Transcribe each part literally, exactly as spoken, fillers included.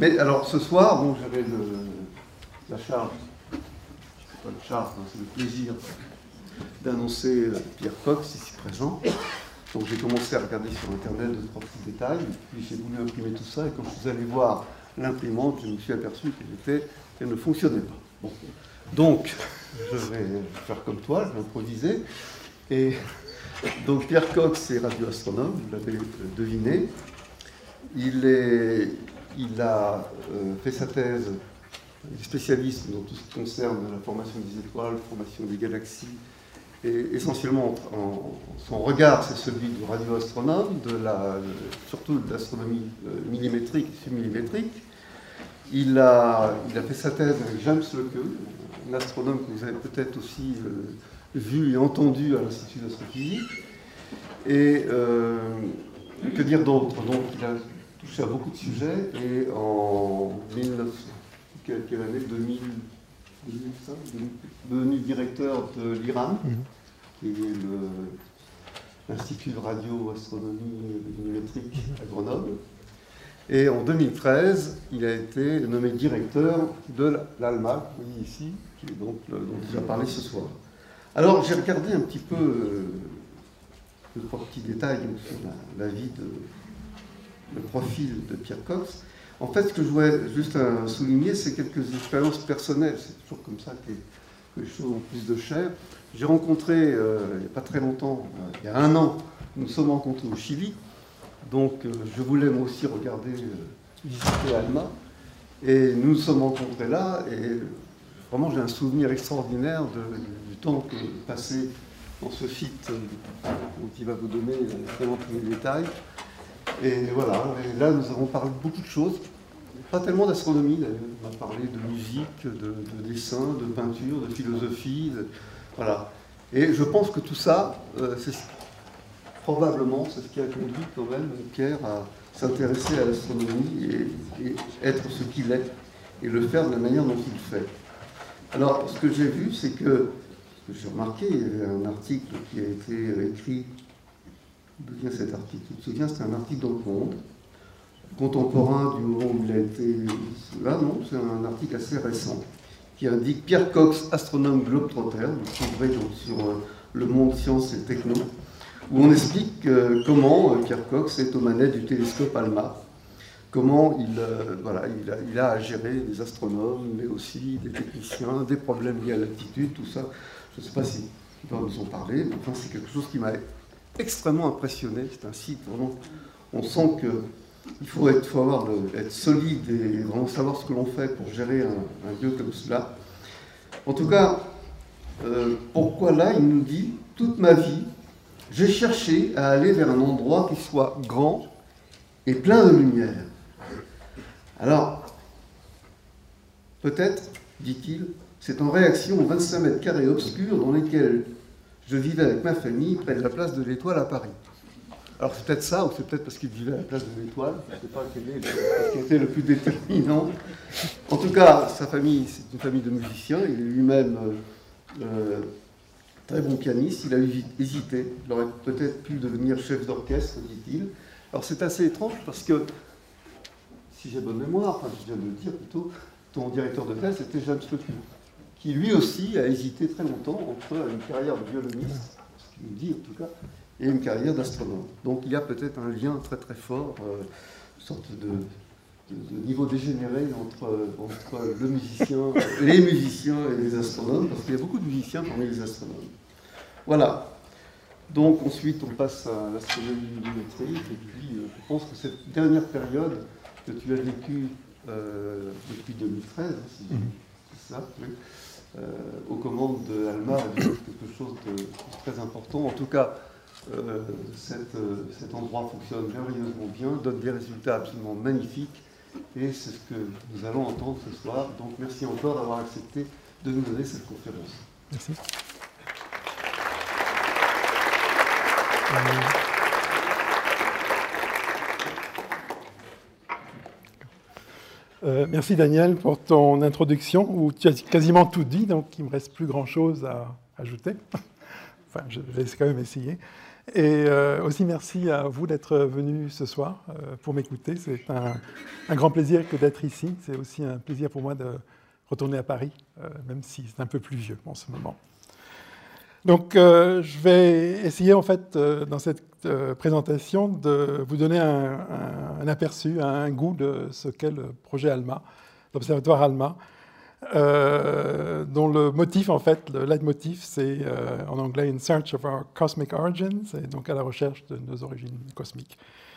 Mais alors, ce soir, bon, j'avais la charge, c'est pas le charge, hein, c'est le plaisir d'annoncer Pierre Cox, ici présent. Donc j'ai commencé à regarder sur Internet deux, trois petits détails, puis j'ai voulu imprimer tout ça, et quand je suis allé voir l'imprimante, je me suis aperçu qu'elle ne fonctionnait pas. Bon. Donc, je vais faire comme toi, je vais improviser. Et donc Pierre Cox est radioastronome, vous l'avez deviné. Il, est, il a euh, fait sa thèse, il est spécialiste dans tout ce qui concerne la formation des étoiles, la formation des galaxies, et essentiellement, en, son regard, c'est celui du radioastronome, de la, surtout de l'astronomie millimétrique et submillimétrique. Il a, il a fait sa thèse avec James Lockyer, un astronome que vous avez peut-être aussi euh, vu et entendu à l'Institut d'astrophysique. Et euh, que dire d'autre? Donc, il a touché à beaucoup de sujets, et en mille neuf cents, quelle, quelle année, deux mille, deux mille cinq, devenu directeur de l'I R A M, mmh. qui est l'Institut de radioastronomie millimétrique à Grenoble. Et en deux mille treize, il a été nommé directeur de l'ALMA, vous voyez ici, qui est donc le, dont il a parlé ce soir. Alors, j'ai regardé un petit peu euh, deux, trois petits détails sur la, la vie, de, le profil de Pierre Cox. En fait, ce que je voulais juste euh, souligner, c'est quelques expériences personnelles. C'est toujours comme ça que, que les choses ont plus de chair. J'ai rencontré, euh, il n'y a pas très longtemps, euh, il y a un an, nous nous sommes rencontrés au Chili. Donc, euh, je voulais moi aussi regarder, euh, visiter Alma. Et nous nous sommes rencontrés là. Et euh, vraiment, j'ai un souvenir extraordinaire de, de, du temps que passé dans ce site euh, dont il va vous donner vraiment tous les détails. Et voilà, et là nous avons parlé de beaucoup de choses, pas tellement d'astronomie d'ailleurs, on a parlé de musique, de, de dessin, de peinture, de philosophie, de, voilà. Et je pense que tout ça, euh, c'est probablement c'est ce qui a conduit quand même Pierre à s'intéresser à l'astronomie et, et être ce qu'il est, et le faire de la manière dont il le fait. Alors, ce que j'ai vu, c'est que, ce que j'ai remarqué, il y avait un article qui a été écrit. D'où vient cet article? Tu te souviens, c'était un article dans Le Monde, contemporain du moment où il a été... Là, non, c'est un article assez récent, qui indique Pierre Cox, astronome globetrotter, vous trouverez donc sur euh, Le Monde Sciences et Techno, où on explique euh, comment euh, Pierre Cox est aux manettes du télescope ALMA, comment il, euh, voilà, il, a, il a à gérer des astronomes, mais aussi des techniciens, des problèmes liés à l'altitude, tout ça. Je ne sais pas si ils vont nous en parler, mais enfin, c'est quelque chose qui m'a extrêmement impressionné. C'est un site vraiment, on sent qu'il faut, être, faut avoir le, être solide et vraiment savoir ce que l'on fait pour gérer un, un lieu comme cela. En tout cas, euh, pourquoi là, il nous dit, toute ma vie, j'ai cherché à aller vers un endroit qui soit grand et plein de lumière. Alors, peut-être, dit-il, c'est en réaction aux vingt-cinq mètres carrés obscurs dans lesquels je vivais avec ma famille près de la place de l'Étoile à Paris. Alors c'est peut-être ça, ou c'est peut-être parce qu'il vivait à la place de l'Étoile, je ne sais pas quel est ce qui était le plus déterminant. En tout cas, sa famille, c'est une famille de musiciens, il est lui-même euh, très bon pianiste, il a hésité, il aurait peut-être pu devenir chef d'orchestre, dit-il. Alors c'est assez étrange parce que, si j'ai bonne mémoire, enfin je viens de le dire plutôt, ton directeur de thèse était James Lockyer, qui lui aussi a hésité très longtemps entre une carrière de violoniste, ce qu'il nous dit en tout cas, et une carrière d'astronome. Donc il y a peut-être un lien très très fort, euh, une sorte de, de, de niveau dégénéré entre, entre le musicien, les musiciens et les astronomes, parce qu'il y a beaucoup de musiciens parmi les astronomes. Voilà. Donc ensuite on passe à l'astronomie millimétrique, et puis euh, je pense que cette dernière période que tu as vécue euh, depuis deux mille treize, hein, si c'est ça, oui. Euh, aux commandes de ALMA, quelque chose de très important. En tout cas, euh, cette, euh, cet endroit fonctionne merveilleusement bien, donne des résultats absolument magnifiques, et c'est ce que nous allons entendre ce soir. Donc merci encore d'avoir accepté de nous donner cette conférence. Merci. Euh, merci Daniel pour ton introduction, où tu as quasiment tout dit, donc il ne me reste plus grand-chose à ajouter. Enfin, je vais quand même essayer. Et euh, aussi merci à vous d'être venus ce soir euh, pour m'écouter. C'est un, un grand plaisir que d'être ici. C'est aussi un plaisir pour moi de retourner à Paris, euh, même si c'est un peu pluvieux en ce moment. Donc, euh, je vais essayer, en fait, euh, dans cette euh, présentation, de vous donner un, un, un aperçu, un goût de ce qu'est le projet ALMA, l'Observatoire ALMA, euh, dont le motif, en fait, le leitmotiv, c'est euh, en anglais « In search of our cosmic origins », et donc à la recherche de nos origines cosmiques.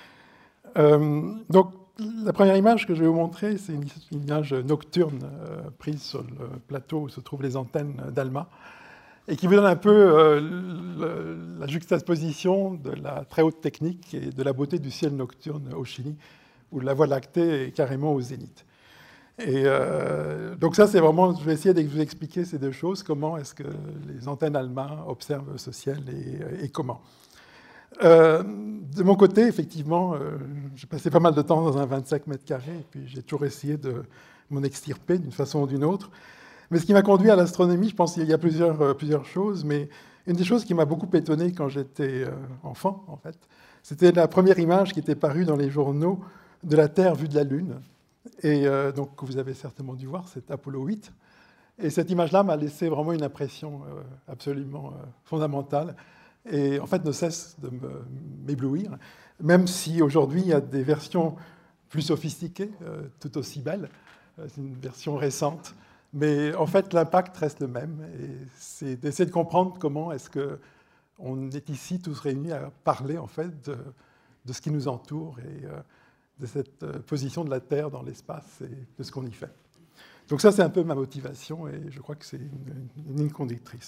Euh, donc, la première image que je vais vous montrer, c'est une, une image nocturne euh, prise sur le plateau où se trouvent les antennes d'ALMA, et qui vous donne un peu euh, le, la juxtaposition de la très haute technique et de la beauté du ciel nocturne au Chili, où la Voie lactée est carrément au zénith. Et euh, donc ça, c'est vraiment, je vais essayer de vous expliquer ces deux choses, comment est-ce que les antennes ALMA observent ce ciel et, et comment. Euh, de mon côté, effectivement, euh, j'ai passé pas mal de temps dans un vingt-cinq mètres carrés, et puis j'ai toujours essayé de m'en extirper d'une façon ou d'une autre. Mais ce qui m'a conduit à l'astronomie, je pense qu'il y a plusieurs, euh, plusieurs choses, mais une des choses qui m'a beaucoup étonné quand j'étais euh, enfant, en fait, c'était la première image qui était parue dans les journaux de la Terre vue de la Lune. Et euh, donc, vous avez certainement dû voir, c'est Apollo huit. Et cette image-là m'a laissé vraiment une impression euh, absolument euh, fondamentale, et en fait ne cesse de m'éblouir, même si aujourd'hui il y a des versions plus sophistiquées, euh, tout aussi belles. Euh, c'est une version récente. Mais en fait, l'impact reste le même. Et c'est d'essayer de comprendre comment est-ce qu'on est ici tous réunis à parler en fait de, de ce qui nous entoure et euh, de cette position de la Terre dans l'espace et de ce qu'on y fait. Donc ça, c'est un peu ma motivation et je crois que c'est une, une ligne conductrice.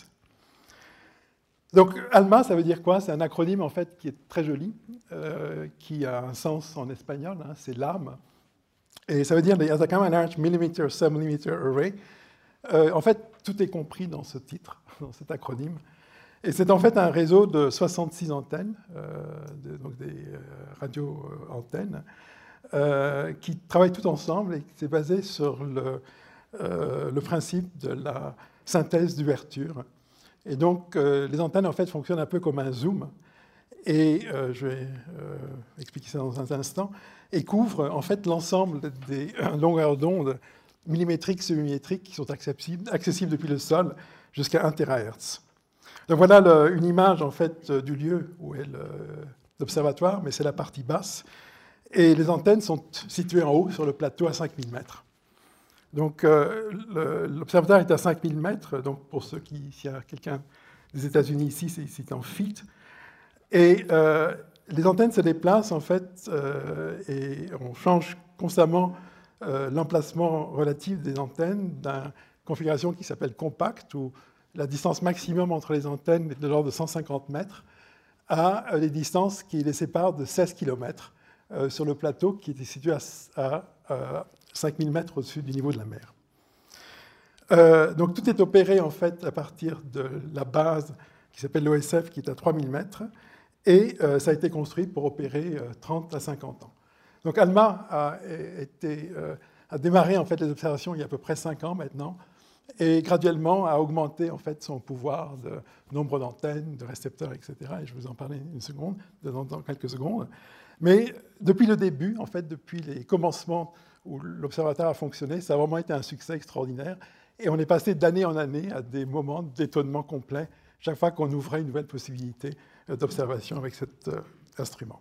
Donc ALMA, ça veut dire quoi? C'est un acronyme en fait qui est très joli, euh, qui a un sens en espagnol, hein, c'est l'âme. Et ça veut dire the Atacama Large Millimeter Submillimeter Array. Euh, en fait, tout est compris dans ce titre, dans cet acronyme. Et c'est en fait un réseau de soixante-six antennes, euh, de, donc des euh, radio-antennes, euh, qui travaillent tout ensemble et qui est basé sur le, euh, le principe de la synthèse d'ouverture. Et donc, euh, les antennes, en fait, fonctionnent un peu comme un zoom. Et euh, je vais euh, expliquer ça dans un instant. Et couvrent, en fait, l'ensemble des longueurs d'onde millimétriques, submillimétriques qui sont accessibles, accessibles depuis le sol jusqu'à un térahertz. Donc voilà le, une image en fait du lieu où est l'observatoire, mais c'est la partie basse. Et les antennes sont situées en haut sur le plateau à cinq mille mètres. Donc euh, l'observatoire est à cinq mille mètres. Donc pour ceux qui, s'il y a quelqu'un des États-Unis ici, c'est en feet. Et euh, les antennes se déplacent en fait euh, et on change constamment Euh, l'emplacement relatif des antennes d'une configuration qui s'appelle compact, où la distance maximum entre les antennes est de l'ordre de cent cinquante mètres, à euh, des distances qui les séparent de seize kilomètres euh, sur le plateau qui était situé à, à, à cinq mille mètres au-dessus du niveau de la mer. Euh, donc tout est opéré en fait à partir de la base qui s'appelle l'O S F, qui est à trois mille mètres, et euh, ça a été construit pour opérer euh, trente à cinquante ans. Donc ALMA a, été, euh, a démarré en fait, les observations il y a à peu près cinq ans maintenant, et graduellement a augmenté en fait, son pouvoir de nombre d'antennes, de récepteurs, et cetera. Et je vais vous en parler une seconde, dans, dans quelques secondes. Mais depuis le début, en fait, depuis les commencements où l'observatoire a fonctionné, ça a vraiment été un succès extraordinaire. Et on est passé d'année en année à des moments d'étonnement complet chaque fois qu'on ouvrait une nouvelle possibilité d'observation avec cet euh, instrument.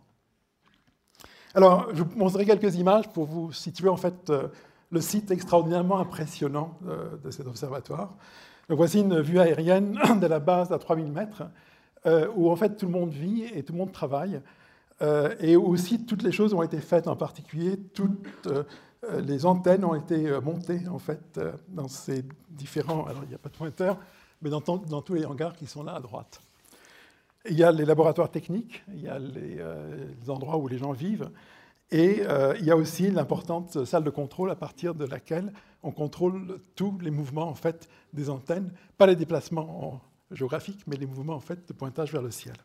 Alors, je vous montrerai quelques images pour vous situer en fait euh, le site extraordinairement impressionnant euh, de cet observatoire. Donc, voici une vue aérienne de la base à trois mille mètres, euh, où en fait tout le monde vit et tout le monde travaille, euh, et aussi toutes les choses ont été faites, en particulier toutes euh, les antennes ont été montées en fait euh, dans ces différents. Alors, il n'y a pas de pointeur, mais dans, dans tous les hangars qui sont là à droite. Il y a les laboratoires techniques, il y a les, euh, les endroits où les gens vivent, et euh, il y a aussi l'importante salle de contrôle à partir de laquelle on contrôle tous les mouvements en fait, des antennes, pas les déplacements géographiques, mais les mouvements en fait, de pointage vers le ciel.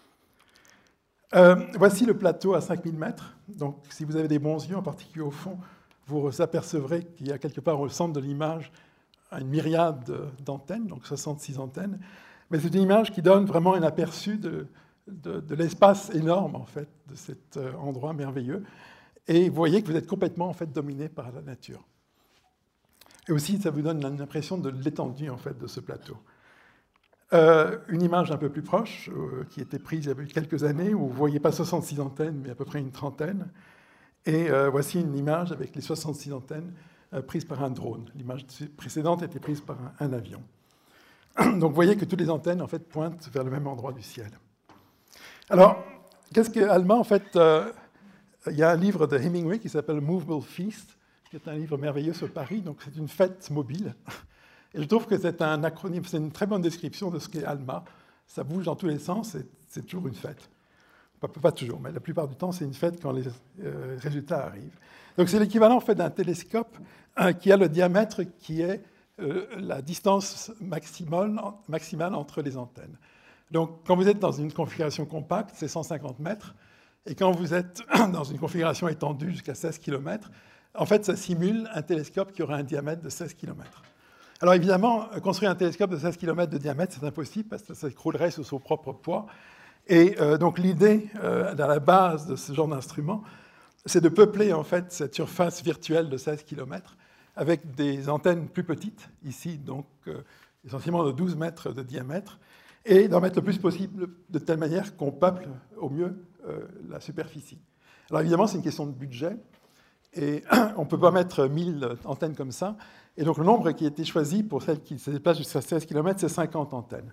Euh, voici le plateau à cinq mille mètres. Donc, si vous avez des bons yeux, en particulier au fond, vous apercevrez qu'il y a quelque part au centre de l'image une myriade d'antennes, donc soixante-six antennes. Mais c'est une image qui donne vraiment un aperçu de, de, de l'espace énorme, en fait, de cet euh, endroit merveilleux. Et vous voyez que vous êtes complètement, en fait, dominé par la nature. Et aussi, ça vous donne l'impression de l'étendue, en fait, de ce plateau. Euh, une image un peu plus proche, euh, qui a été prise il y a quelques années, où vous ne voyez pas soixante-six antennes, mais à peu près une trentaine. Et euh, voici une image avec les soixante-six antennes euh, prises par un drone. L'image précédente était prise par un, un avion. Donc vous voyez que toutes les antennes, en fait, pointent vers le même endroit du ciel. Alors, qu'est-ce que Alma, en fait, euh, il y a un livre de Hemingway qui s'appelle Movable Feast, qui est un livre merveilleux sur Paris, donc c'est une fête mobile. Et je trouve que c'est un acronyme, c'est une très bonne description de ce qu'est Alma. Ça bouge dans tous les sens, et c'est toujours une fête. Pas, pas toujours, mais la plupart du temps, c'est une fête quand les euh, résultats arrivent. Donc c'est l'équivalent en fait, d'un télescope hein, qui a le diamètre qui est euh, la distance maximale, maximale entre les antennes. Donc quand vous êtes dans une configuration compacte, c'est cent cinquante mètres, et quand vous êtes dans une configuration étendue jusqu'à seize kilomètres, en fait, ça simule un télescope qui aurait un diamètre de seize kilomètres. Alors évidemment, construire un télescope de seize kilomètres de diamètre, c'est impossible parce que ça s'écroulerait sous son propre poids. Et euh, donc l'idée, euh, dans la base de ce genre d'instrument, c'est de peupler en fait cette surface virtuelle de seize kilomètres avec des antennes plus petites, ici donc euh, essentiellement de douze mètres de diamètre, et d'en mettre le plus possible de telle manière qu'on peuple au mieux euh, la superficie. Alors évidemment, c'est une question de budget, et on ne peut pas mettre mille antennes comme ça, et donc le nombre qui a été choisi pour celles qui se déplacent jusqu'à seize kilomètres, c'est cinquante antennes.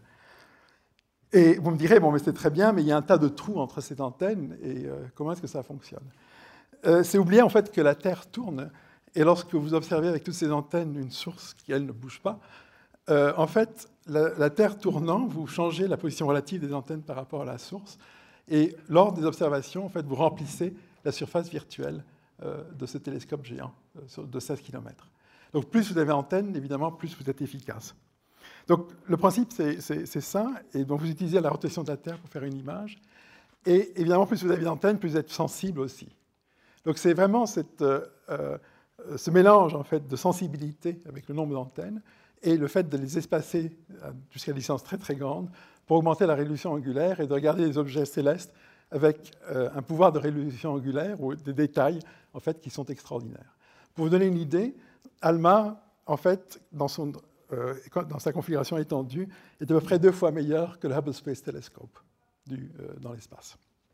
Et vous me direz, bon, mais c'est très bien, mais il y a un tas de trous entre ces antennes, et euh, comment est-ce que ça fonctionne euh, C'est oublier en fait que la Terre tourne, et lorsque vous observez avec toutes ces antennes une source qui, elle, ne bouge pas, euh, en fait, la, la Terre tournant, vous changez la position relative des antennes par rapport à la source, et lors des observations, en fait, vous remplissez la surface virtuelle euh, de ce télescope géant euh, de seize kilomètres. Donc plus vous avez d'antennes, évidemment, plus vous êtes efficace. Donc le principe, c'est ça, et donc vous utilisez la rotation de la Terre pour faire une image, et évidemment, plus vous avez d'antennes, plus vous êtes sensible aussi. Donc c'est vraiment cette, euh, ce mélange en fait, de sensibilité avec le nombre d'antennes, et le fait de les espacer jusqu'à des distances très très grandes pour augmenter la résolution angulaire et de regarder les objets célestes avec euh, un pouvoir de résolution angulaire ou des détails en fait, qui sont extraordinaires. Pour vous donner une idée, Alma, en fait, dans, son, euh, dans sa configuration étendue, est à peu près deux fois meilleure que le Hubble Space Telescope du, euh, dans l'espace.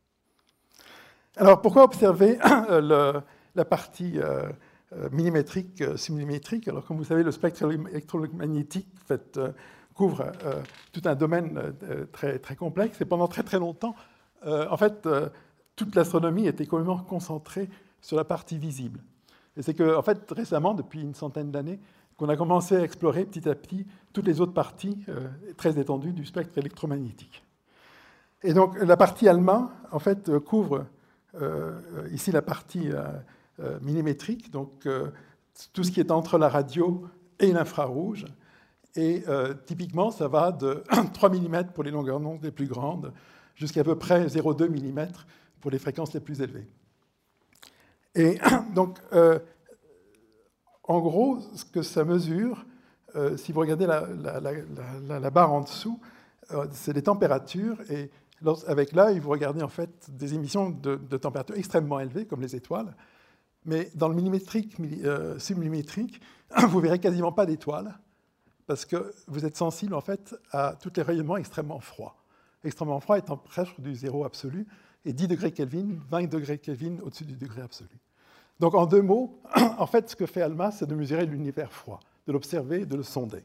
Alors, pourquoi observer le, la partie euh, millimétrique, euh, submillimétrique? Alors, comme vous savez, le spectre électromagnétique en fait, euh, couvre euh, tout un domaine euh, très, très complexe, et pendant très très longtemps, euh, en fait, euh, toute l'astronomie était complètement concentrée sur la partie visible. Et c'est qu'en en fait, récemment, depuis une centaine d'années, qu'on a commencé à explorer petit à petit toutes les autres parties euh, très étendues du spectre électromagnétique. Et donc, la partie Alma, en fait, euh, couvre euh, ici la partie euh, euh, millimétrique, donc euh, tout ce qui est entre la radio et l'infrarouge. Et euh, typiquement, ça va de trois millimètres pour les longueurs d'onde les plus grandes jusqu'à peu près zéro virgule deux millimètres pour les fréquences les plus élevées. Et donc, euh, en gros, ce que ça mesure, euh, si vous regardez la, la, la, la, la barre en dessous, euh, c'est les températures. Et avec l'œil, vous regardez en fait des émissions de, de températures extrêmement élevées, comme les étoiles. Mais dans le millimétrique, euh, submillimétrique, vous verrez quasiment pas d'étoiles, parce que vous êtes sensible en fait à tous les rayonnements extrêmement froids. Extrêmement froid étant presque du zéro absolu, et dix degrés Kelvin, vingt degrés Kelvin au-dessus du degré absolu. Donc, en deux mots, en fait, ce que fait Alma, c'est de mesurer l'univers froid, de l'observer et de le sonder.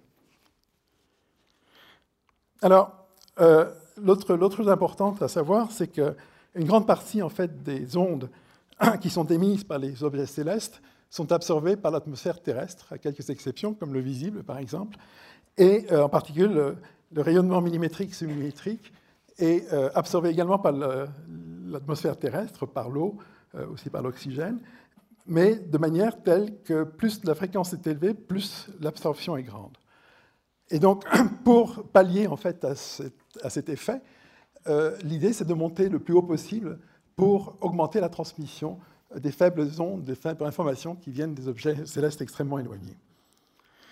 Alors, euh, l'autre chose importante à savoir, c'est qu'une grande partie, en fait, des ondes qui sont émises par les objets célestes sont absorbées par l'atmosphère terrestre, à quelques exceptions, comme le visible, par exemple, et euh, en particulier le, le rayonnement millimétrique, submillimétrique, est euh, absorbé également par l'atmosphère terrestre, par l'eau, euh, aussi par l'oxygène, mais de manière telle que plus la fréquence est élevée, plus l'absorption est grande. Et donc, pour pallier en fait à cet, à cet effet, euh, l'idée c'est de monter le plus haut possible pour augmenter la transmission des faibles ondes, des faibles informations qui viennent des objets célestes extrêmement éloignés.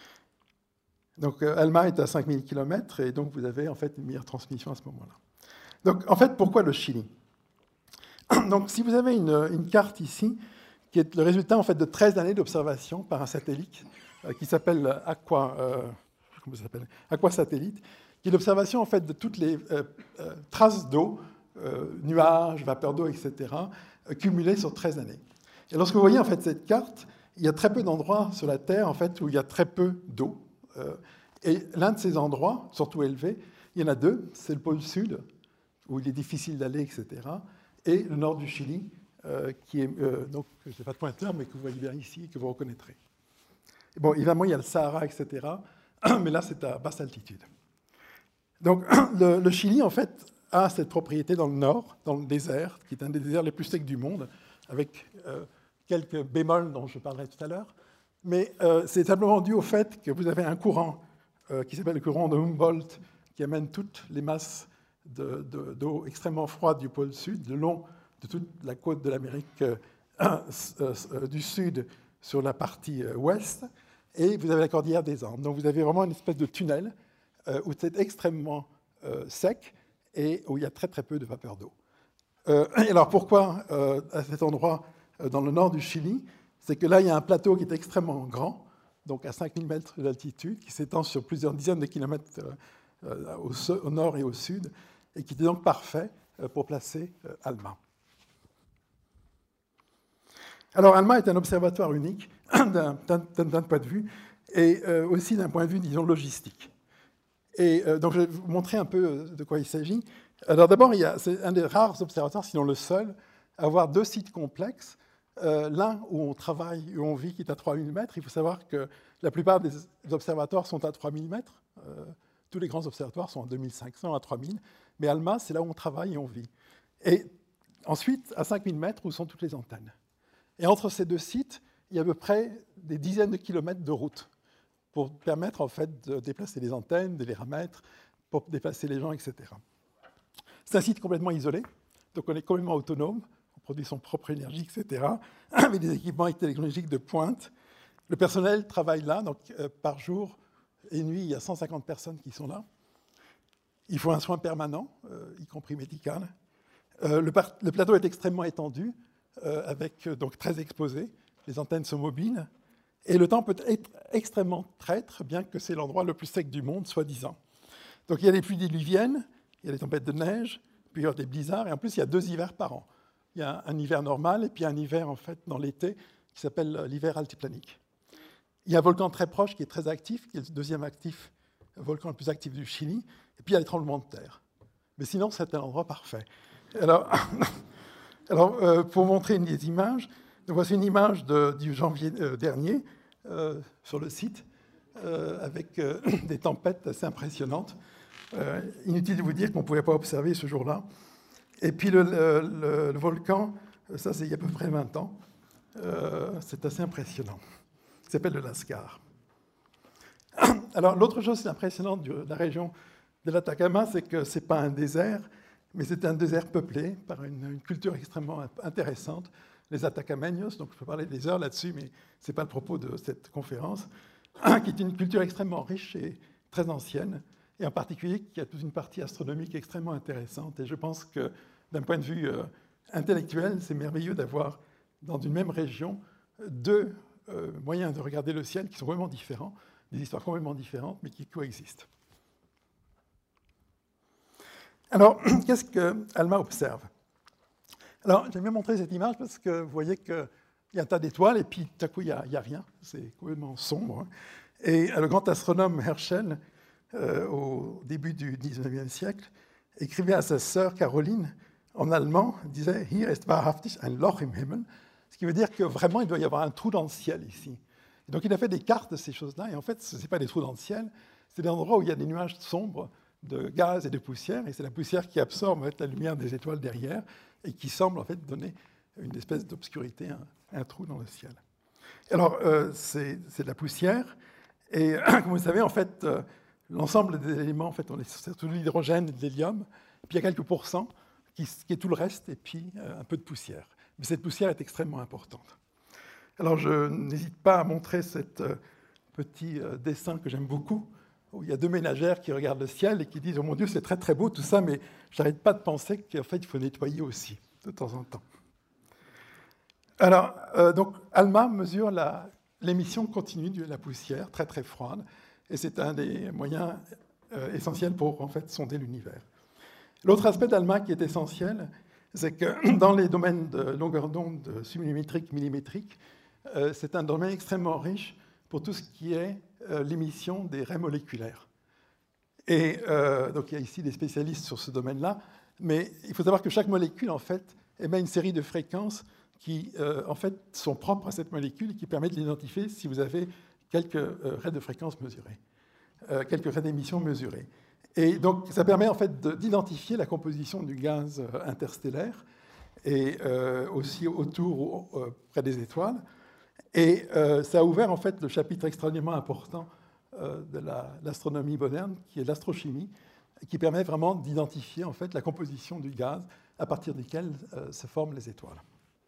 Donc, euh, Alma est à cinq mille kilomètres, et donc vous avez en fait une meilleure transmission à ce moment-là. Donc, en fait, pourquoi le Chili? Donc, si vous avez une, une carte ici, qui est le résultat en fait, de treize années d'observation par un satellite euh, qui s'appelle Aqua, euh, comment ça s'appelle Aqua Satellite, qui est l'observation en fait, de toutes les euh, euh, traces d'eau, euh, nuages, vapeurs d'eau, et cetera, euh, cumulées sur treize années. Et lorsque vous voyez en fait, cette carte, il y a très peu d'endroits sur la Terre en fait, où il y a très peu d'eau. Euh, et l'un de ces endroits, surtout élevés, il y en a deux, c'est le pôle sud, où il est difficile d'aller, et cetera, et le nord du Chili, euh, qui est, euh, donc, je n'ai pas de pointeur, mais que vous voyez bien ici, et que vous reconnaîtrez. Bon, évidemment, il y a le Sahara, et cetera, mais là, c'est à basse altitude. Donc, le, le Chili, en fait, a cette propriété dans le nord, dans le désert, qui est un des déserts les plus secs du monde, avec euh, quelques bémols dont je parlerai tout à l'heure. Mais euh, c'est simplement dû au fait que vous avez un courant euh, qui s'appelle le courant de Humboldt, qui amène toutes les masses de, de, d'eau extrêmement froide du pôle sud, le long de toute la côte de l'Amérique euh, euh, du Sud sur la partie euh, ouest, et vous avez la cordillère des Andes. Donc vous avez vraiment une espèce de tunnel euh, où c'est extrêmement euh, sec et où il y a très très peu de vapeur d'eau. Euh, et alors pourquoi euh, à cet endroit euh, dans le nord du Chili? C'est que là, il y a un plateau qui est extrêmement grand, donc à cinq mille mètres d'altitude, qui s'étend sur plusieurs dizaines de kilomètres euh, au, au nord et au sud, et qui est donc parfait euh, pour placer euh, ALMA. Alors, ALMA est un observatoire unique d'un point de vue, et euh, aussi d'un point de vue, disons, logistique. Et euh, donc, je vais vous montrer un peu de quoi il s'agit. Alors, d'abord, c'est un des rares observatoires, sinon le seul, à avoir deux sites complexes. Euh, L'un où on travaille, où on vit, qui est à trois mille mètres. Il faut savoir que la plupart des observatoires sont à trois mille mètres. Euh, tous les grands observatoires sont à deux mille cinq cents, à trois mille. Mais ALMA, c'est là où on travaille et on vit. Et ensuite, à cinq mille mètres, où sont toutes les antennes. Et entre ces deux sites, il y a à peu près des dizaines de kilomètres de route pour permettre en fait, de déplacer les antennes, de les remettre, pour déplacer les gens, et cetera. C'est un site complètement isolé, donc on est complètement autonome, on produit son propre énergie, et cetera, avec des équipements technologiques de pointe. Le personnel travaille là, donc euh, par jour et nuit, il y a cent cinquante personnes qui sont là. Il faut un soin permanent, euh, y compris médical. Euh, le, le plateau est extrêmement étendu, euh, avec euh, donc très exposé. Les antennes sont mobiles. Et le temps peut être extrêmement traître, bien que c'est l'endroit le plus sec du monde, soi-disant. Donc il y a des pluies diluviennes, il y a des tempêtes de neige, puis il y a des blizzards, et en plus il y a deux hivers par an. Il y a un hiver normal et puis un hiver en fait dans l'été qui s'appelle l'hiver altiplanique. Il y a un volcan très proche qui est très actif, qui est le deuxième actif, le volcan le plus actif du Chili, et puis il y a les tremblements de terre. Mais sinon, c'est un endroit parfait. Alors, alors euh, pour montrer une des images, donc voici une image de, du janvier euh, dernier euh, sur le site, euh, avec euh, des tempêtes assez impressionnantes. Euh, inutile de vous dire qu'on ne pouvait pas observer ce jour-là. Et puis le, le, le volcan, ça c'est il y a à peu près vingt ans, euh, c'est assez impressionnant. Il s'appelle le Lascar. Alors l'autre chose impressionnante de la région de l'Atacama, c'est que ce n'est pas un désert, mais c'est un désert peuplé par une, une culture extrêmement intéressante, les Atacameños, donc je peux parler des heures là-dessus, mais ce n'est pas le propos de cette conférence, qui est une culture extrêmement riche et très ancienne, et en particulier qui a toute une partie astronomique extrêmement intéressante. Et je pense que d'un point de vue euh, intellectuel, c'est merveilleux d'avoir dans une même région deux euh, moyens de regarder le ciel qui sont vraiment différents, des histoires complètement différentes, mais qui coexistent. Alors, qu'est-ce que ALMA observe? Alors, j'aime bien montrer cette image parce que vous voyez qu'il y a un tas d'étoiles et puis tout à coup, il n'y a, a rien. C'est complètement sombre. Et le grand astronome Herschel, euh, au début du dix-neuvième siècle, écrivait à sa sœur Caroline, en allemand, disait « Hier ist wahrhaftig ein Loch im Himmel », ce qui veut dire que vraiment, il doit y avoir un trou dans le ciel ici. Et donc, il a fait des cartes de ces choses-là, et en fait, ce n'est pas des trous dans le ciel, c'est des endroits où il y a des nuages sombres de gaz et de poussière, et c'est la poussière qui absorbe en fait, la lumière des étoiles derrière, et qui semble en fait donner une espèce d'obscurité, un, un trou dans le ciel. Alors, euh, c'est de la poussière, et comme vous savez, en fait, euh, l'ensemble des éléments, en fait, on est surtout de l'hydrogène et de l'hélium, puis il y a quelques pourcents qui, qui est tout le reste, et puis euh, un peu de poussière. Mais cette poussière est extrêmement importante. Alors, je n'hésite pas à montrer ce euh, petit euh, dessin que j'aime beaucoup, où il y a deux ménagères qui regardent le ciel et qui disent « Oh mon Dieu, c'est très très beau tout ça, mais je n'arrête pas de penser qu'en fait, il faut nettoyer aussi, de temps en temps. » Alors, euh, donc, ALMA mesure l'émission continue de la poussière, très très froide, et c'est un des moyens euh, essentiels pour en fait, sonder l'univers. L'autre aspect d'ALMA qui est essentiel, c'est que dans les domaines de longueur d'onde submillimétrique, millimétrique, euh, c'est un domaine extrêmement riche pour tout ce qui est euh, l'émission des raies moléculaires. Et euh, donc il y a ici des spécialistes sur ce domaine-là, mais il faut savoir que chaque molécule, en fait, émet une série de fréquences qui, euh, en fait, sont propres à cette molécule et qui permettent de l'identifier si vous avez quelques euh, raies de fréquences mesurées, euh, quelques raies d'émission mesurées. Et donc, ça permet en fait d'identifier la composition du gaz interstellaire et euh, aussi autour, euh, près des étoiles. Et euh, ça a ouvert en fait le chapitre extrêmement important euh, de l'astronomie la, moderne, qui est l'astrochimie, qui permet vraiment d'identifier en fait la composition du gaz à partir duquel euh, se forment les étoiles.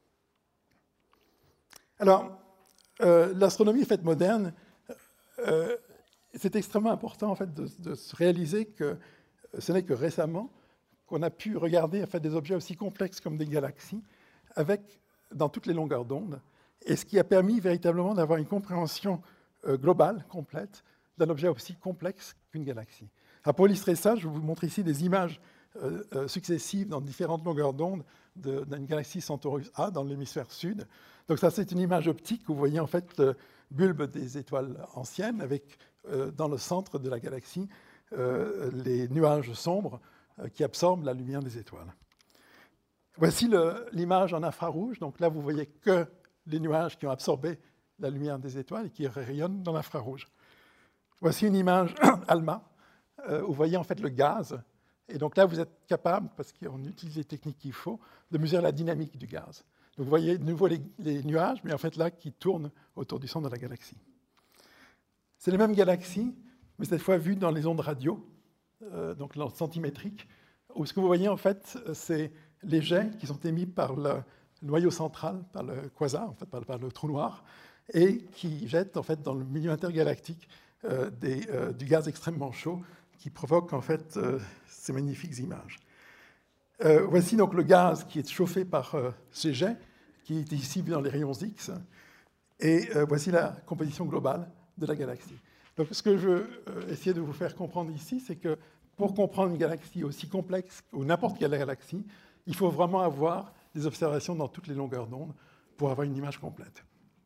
Alors, euh, l'astronomie faite moderne, euh, c'est extrêmement important en fait, de, de se réaliser que ce n'est que récemment qu'on a pu regarder en fait, des objets aussi complexes comme des galaxies avec, dans toutes les longueurs d'onde, et ce qui a permis véritablement d'avoir une compréhension euh, globale, complète, d'un objet aussi complexe qu'une galaxie. Alors, pour illustrer ça, je vous montre ici des images euh, euh, successives dans différentes longueurs d'onde d'une galaxie Centaurus A dans l'hémisphère sud. Donc ça, c'est une image optique où vous voyez en fait le bulbe des étoiles anciennes avec euh, dans le centre de la galaxie euh, les nuages sombres euh, qui absorbent la lumière des étoiles. Voici l'image en infrarouge. Donc là, vous voyez que les nuages qui ont absorbé la lumière des étoiles et qui rayonnent dans l'infrarouge. Voici une image ALMA euh, où vous voyez en fait le gaz. Et donc là, vous êtes capable, parce qu'on utilise les techniques qu'il faut, de mesurer la dynamique du gaz. Donc vous voyez de nouveau les, les nuages, mais en fait là, qui tournent autour du centre de la galaxie. C'est les mêmes galaxies, mais cette fois vues dans les ondes radio, euh, donc l'onde centimétrique, où ce que vous voyez en fait, c'est les jets qui sont émis par le noyau central, par le quasar, en fait, par, par le trou noir, et qui jettent en fait dans le milieu intergalactique euh, des, euh, du gaz extrêmement chaud qui provoque en fait euh, ces magnifiques images. Euh, voici donc le gaz qui est chauffé par euh, ces jets, qui est ici vu dans les rayons X, et euh, voici la composition globale de la galaxie. Donc ce que je veux euh, essayer de vous faire comprendre ici, c'est que pour comprendre une galaxie aussi complexe ou n'importe quelle galaxie, il faut vraiment avoir des observations dans toutes les longueurs d'onde pour avoir une image complète.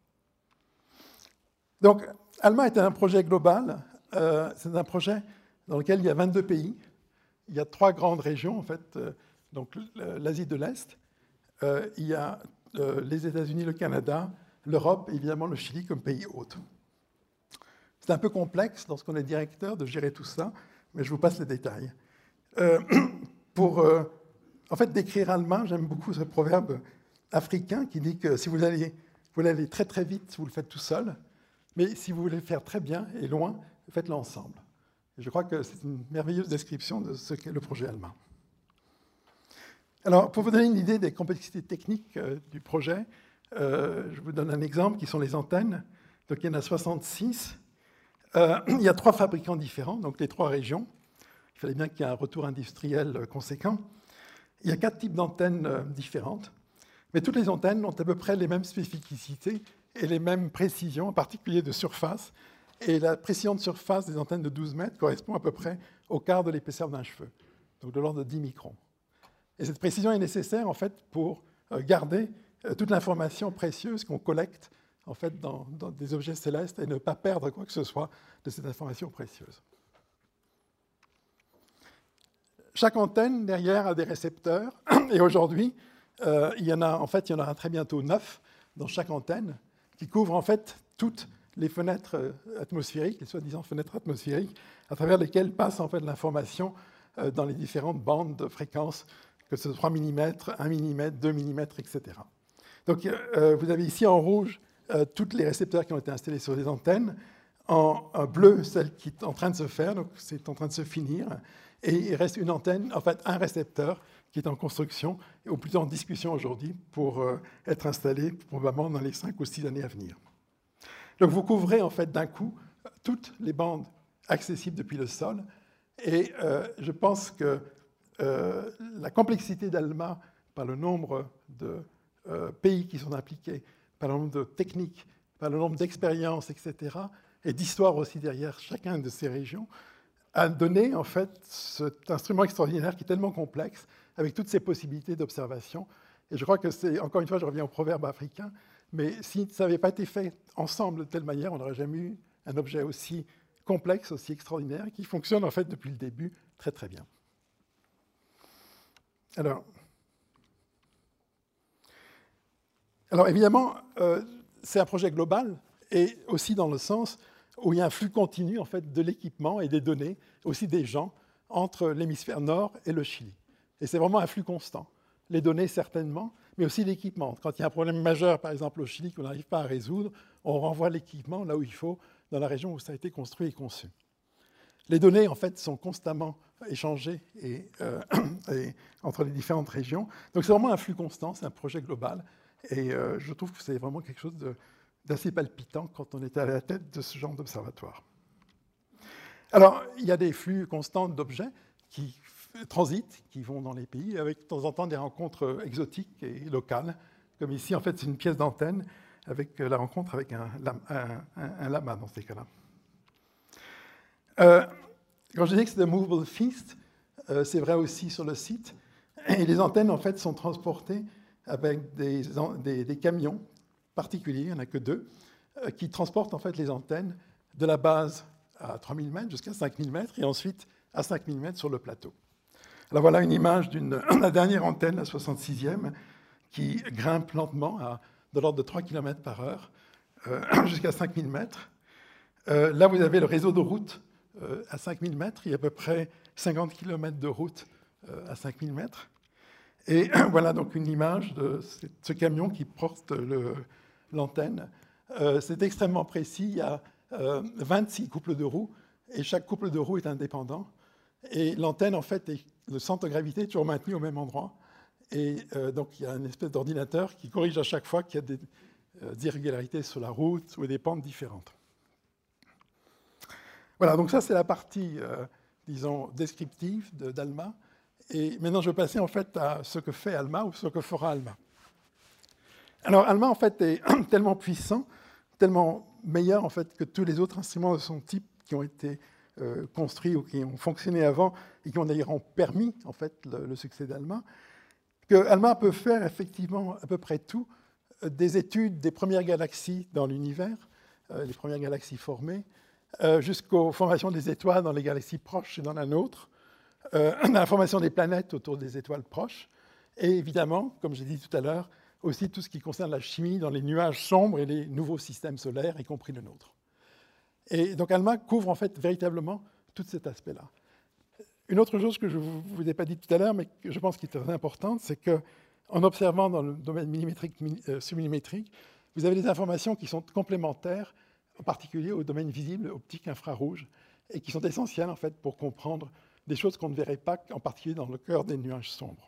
Donc, ALMA est un projet global, euh, c'est un projet dans lequel il y a vingt-deux pays, il y a trois grandes régions, en fait, euh, donc l'Asie de l'Est, euh, il y a euh, les États-Unis, le Canada, l'Europe et évidemment le Chili comme pays hôte. C'est un peu complexe lorsqu'on est directeur de gérer tout ça, mais je vous passe les détails. Euh, pour euh, en fait, décrire ALMA, j'aime beaucoup ce proverbe africain qui dit que si vous allez, vous voulez aller très très vite, vous le faites tout seul, mais si vous voulez le faire très bien et loin, faites-le ensemble. Et je crois que c'est une merveilleuse description de ce qu'est le projet ALMA. Alors, pour vous donner une idée des complexités techniques euh, du projet, euh, je vous donne un exemple qui sont les antennes. Donc, il y en a soixante-six. Euh, il y a trois fabricants différents, donc les trois régions. Il fallait bien qu'il y ait un retour industriel conséquent. Il y a quatre types d'antennes euh, différentes, mais toutes les antennes ont à peu près les mêmes spécificités et les mêmes précisions, en particulier de surface. Et la précision de surface des antennes de douze mètres correspond à peu près au quart de l'épaisseur d'un cheveu, donc de l'ordre de dix microns. Et cette précision est nécessaire en fait pour garder toute l'information précieuse qu'on collecte en fait dans, dans des objets célestes et ne pas perdre quoi que ce soit de cette information précieuse. Chaque antenne derrière a des récepteurs et aujourd'hui euh, il y en a en fait il y en aura très bientôt neuf dans chaque antenne qui couvrent en fait toutes les fenêtres atmosphériques, les soi-disant fenêtres atmosphériques, à travers lesquelles passe en fait l'information euh, dans les différentes bandes de fréquences, que ce soit trois millimètres, un millimètre, deux millimètres, et cetera. Donc euh, vous avez ici en rouge euh, tous les récepteurs qui ont été installés sur les antennes, en, en bleu celle qui est en train de se faire, donc c'est en train de se finir, et il reste une antenne, en fait un récepteur qui est en construction, ou plutôt en discussion aujourd'hui, pour euh, être installé probablement dans les cinq ou six années à venir. Donc vous couvrez en fait d'un coup toutes les bandes accessible depuis le sol. Et euh, je pense que euh, la complexité d'ALMA, par le nombre de euh, pays qui sont impliqués, par le nombre de techniques, par le nombre d'expériences, et cetera, et d'histoire aussi derrière chacune de ces régions, a donné en fait cet instrument extraordinaire qui est tellement complexe, avec toutes ces possibilités d'observation. Et je crois que c'est, encore une fois, je reviens au proverbe africain, mais si ça n'avait pas été fait ensemble de telle manière, on n'aurait jamais eu un objet aussi complexe, aussi extraordinaire, qui fonctionne en fait depuis le début très très bien. Alors, alors évidemment, euh, c'est un projet global, et aussi dans le sens où il y a un flux continu en fait, de l'équipement et des données, aussi des gens, entre l'hémisphère nord et le Chili. Et c'est vraiment un flux constant. Les données, certainement, mais aussi l'équipement. Quand il y a un problème majeur, par exemple au Chili, qu'on n'arrive pas à résoudre, on renvoie l'équipement là où il faut, dans la région où ça a été construit et conçu. Les données, en fait, sont constamment échangées et, euh, et entre les différentes régions. Donc c'est vraiment un flux constant, c'est un projet global. Et euh, je trouve que c'est vraiment quelque chose de, d'assez palpitant quand on était à la tête de ce genre d'observatoire. Alors, il y a des flux constants d'objets qui transitent, qui vont dans les pays, avec de temps en temps des rencontres exotiques et locales. Comme ici, en fait, c'est une pièce d'antenne avec la rencontre avec un, un, un, un lama dans ces cas-là. Euh, quand je dis que c'est un movable feast, euh, c'est vrai aussi sur le site. Et les antennes, en fait, sont transportées avec des, des, des camions particuliers, il n'y en a que deux, euh, qui transportent en fait les antennes de la base à trois mille mètres jusqu'à cinq mille mètres et ensuite à cinq mille mètres sur le plateau. Alors voilà une image de la dernière antenne, la soixante-sixième, qui grimpe lentement à de l'ordre de trois kilomètres par heure euh, jusqu'à cinq mille mètres. Euh, là, vous avez le réseau de routes euh, à cinq mille mètres. Il y a à peu près cinquante kilomètres de route euh, à cinq mille mètres. Et voilà donc une image de ce camion qui porte le, l'antenne. Euh, c'est extrêmement précis. Il y a euh, vingt-six couples de roues et chaque couple de roues est indépendant. Et l'antenne, en fait, est, le centre de gravité est toujours maintenu au même endroit. Et euh, donc, il y a une espèce d'ordinateur qui corrige à chaque fois qu'il y a des euh, irrégularités sur la route ou des pentes différentes. Voilà, donc ça, c'est la partie, euh, disons, descriptive de, d'ALMA. Et maintenant, je vais passer, en fait, à ce que fait ALMA ou ce que fera ALMA. Alors, ALMA, en fait, est tellement puissant, tellement meilleur, en fait, que tous les autres instruments de son type qui ont été euh, construits ou qui ont fonctionné avant et qui ont d'ailleurs permis, en fait, le, le succès d'ALMA, que ALMA peut faire effectivement à peu près tout, euh, des études des premières galaxies dans l'univers, euh, les premières galaxies formées, euh, jusqu'aux formations des étoiles dans les galaxies proches et dans la nôtre, euh, la formation des planètes autour des étoiles proches, et évidemment, comme j'ai dit tout à l'heure, aussi tout ce qui concerne la chimie dans les nuages sombres et les nouveaux systèmes solaires, y compris le nôtre. Et donc ALMA couvre en fait véritablement tout cet aspect-là. Une autre chose que je ne vous ai pas dit tout à l'heure, mais que je pense qui est très importante, c'est qu'en observant dans le domaine millimétrique, euh, submillimétrique, vous avez des informations qui sont complémentaires, en particulier au domaine visible, optique, infrarouge, et qui sont essentielles en fait pour comprendre des choses qu'on ne verrait pas, en particulier dans le cœur des nuages sombres.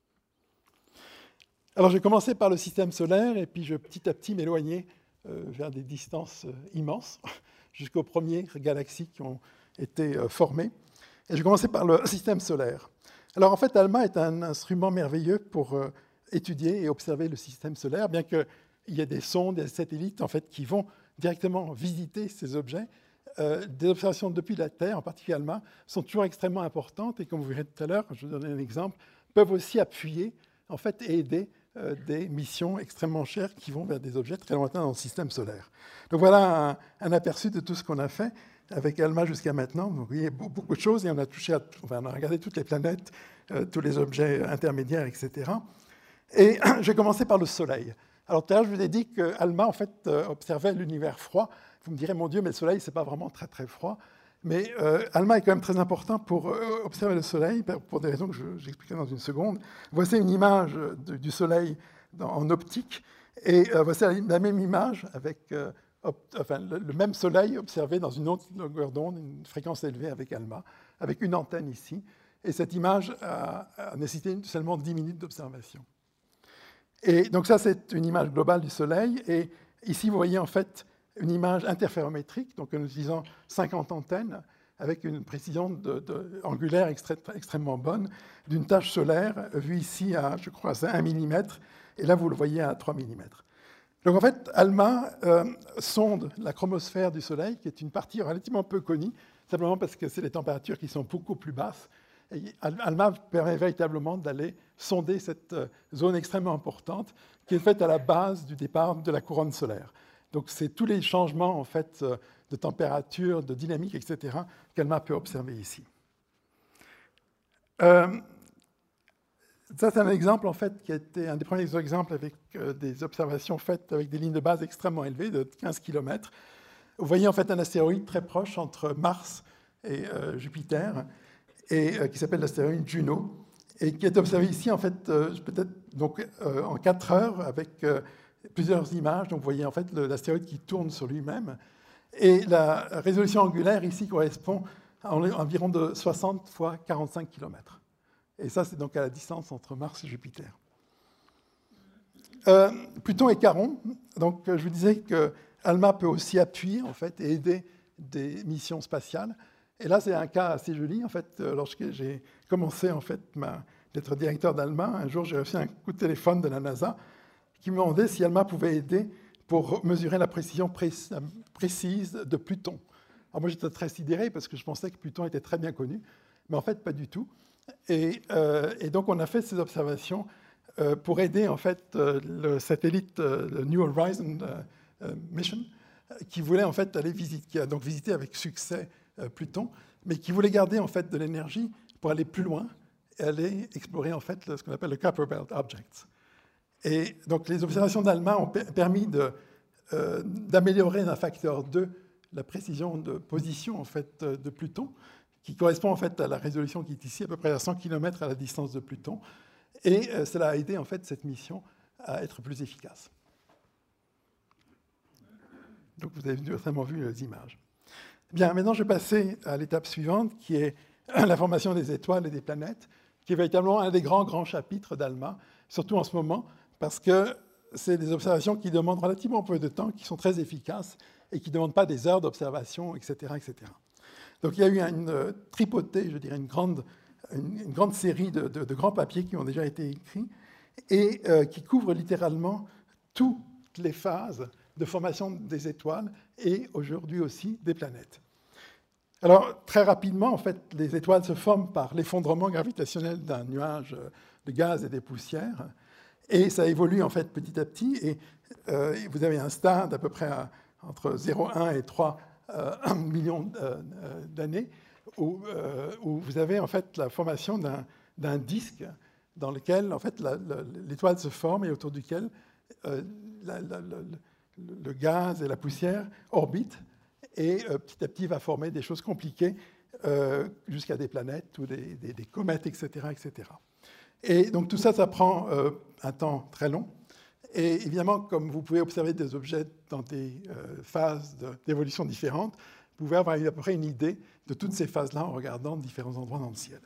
Alors, je vais commencer par le système solaire, et puis je vais petit à petit m'éloigner euh, vers des distances euh, immenses, jusqu'aux premières galaxies qui ont été euh, formées. Et je vais commencer par le système solaire. Alors, en fait, ALMA est un instrument merveilleux pour euh, étudier et observer le système solaire, bien qu'il y ait des sondes, des satellites, en fait, qui vont directement visiter ces objets. Euh, des observations depuis la Terre, en particulier ALMA, sont toujours extrêmement importantes, et comme vous verrez tout à l'heure, je vais vous donner un exemple, peuvent aussi appuyer, en fait, et aider euh, des missions extrêmement chères qui vont vers des objets très lointains dans le système solaire. Donc voilà un, un aperçu de tout ce qu'on a fait avec ALMA jusqu'à maintenant. Donc, vous voyez beaucoup de choses, et on a touché, à, enfin, on a regardé toutes les planètes, euh, tous les objets intermédiaires, et cetera. Et je vais commencer par le Soleil. Alors tout à l'heure, je vous ai dit que ALMA, en fait, euh, observait l'univers froid. Vous me direz, mon Dieu, mais le Soleil, ce n'est pas vraiment très, très froid. Mais euh, ALMA est quand même très important pour euh, observer le Soleil, pour des raisons que je, j'expliquerai dans une seconde. Voici une image de, du Soleil dans, en optique, et euh, voici la même image avec euh, op, enfin, le, le même Soleil observé dans une autre longueur d'onde, une fréquence élevée avec ALMA, avec une antenne ici. Et cette image a, a nécessité seulement dix minutes d'observation. Et donc ça, c'est une image globale du Soleil. Et ici, vous voyez en fait une image interférométrique, donc en utilisant cinquante antennes. avec une précision de, de, angulaire extré, extrêmement bonne d'une tache solaire vue ici à, je crois, à un millimètre, et là vous le voyez à trois millimètres. Donc en fait, ALMA euh, sonde la chromosphère du Soleil, qui est une partie relativement peu connue, simplement parce que c'est des températures qui sont beaucoup plus basses. Et ALMA permet véritablement d'aller sonder cette zone extrêmement importante qui est faite à la base du départ de la couronne solaire. Donc c'est tous les changements en fait, de température, de dynamique, et cetera qu'ALMA peut observer ici. Euh, Ça, c'est un exemple, en fait, qui a été un des premiers exemples avec euh, des observations faites avec des lignes de base extrêmement élevées, de quinze kilomètres. Vous voyez, en fait, un astéroïde très proche entre Mars et euh, Jupiter, et, euh, qui s'appelle l'astéroïde Juno, et qui est observé ici, en fait, euh, peut-être donc, euh, en quatre heures, avec euh, plusieurs images. Donc, vous voyez, en fait, l'astéroïde qui tourne sur lui-même. Et la résolution angulaire, ici, correspond à environ de soixante fois quarante-cinq kilomètres. Et ça, c'est donc à la distance entre Mars et Jupiter. Euh, Pluton et Charon. Donc, je vous disais que ALMA peut aussi appuyer en fait, et aider des missions spatiales. Et là, c'est un cas assez joli. En fait, lorsque j'ai commencé en fait, d'être directeur d'ALMA, un jour, j'ai reçu un coup de téléphone de la NASA qui me demandait si ALMA pouvait aider pour mesurer la précision précise de Pluton. Alors moi, j'étais très sidéré parce que je pensais que Pluton était très bien connu, mais en fait, pas du tout. Et, euh, et donc, on a fait ces observations euh, pour aider en fait euh, le satellite, euh, le New Horizons euh, euh, Mission, qui voulait en fait aller visiter, qui a donc visité avec succès euh, Pluton, mais qui voulait garder en fait de l'énergie pour aller plus loin et aller explorer en fait ce qu'on appelle le Kuiper Belt Objects. Et donc, les observations d'ALMA ont permis de, euh, d'améliorer d'un facteur deux la précision de position en fait de Pluton, qui correspond en fait à la résolution qui est ici, à peu près à cent kilomètres à la distance de Pluton. Et euh, cela a aidé en fait cette mission à être plus efficace. Donc vous avez certainement vu les images. Bien, maintenant je vais passer à l'étape suivante, qui est la formation des étoiles et des planètes, qui est véritablement un des grands, grands chapitres d'ALMA, surtout en ce moment, parce que c'est des observations qui demandent relativement peu de temps, qui sont très efficaces et qui ne demandent pas des heures d'observation, et cetera, et cetera. Donc il y a eu une tripotée, je dirais, une grande, une, une grande série de, de, de grands papiers qui ont déjà été écrits et euh, qui couvrent littéralement toutes les phases de formation des étoiles et aujourd'hui aussi des planètes. Alors très rapidement, en fait, les étoiles se forment par l'effondrement gravitationnel d'un nuage de gaz et des poussières, et ça évolue en fait petit à petit. Et euh, vous avez un stade à peu près à, entre zéro virgule un et trois Euh, un million euh, d'années, où, euh, où vous avez en fait la formation d'un, d'un disque dans lequel en fait, la, la, l'étoile se forme et autour duquel euh, la, la, la, le gaz et la poussière orbitent et euh, petit à petit va former des choses compliquées euh, jusqu'à des planètes ou des, des, des comètes, et cetera, et cetera. Et donc tout ça, ça prend euh, un temps très long. Et évidemment, comme vous pouvez observer des objets dans des euh, phases de, d'évolution différentes, vous pouvez avoir à peu près une idée de toutes ces phases-là en regardant différents endroits dans le ciel.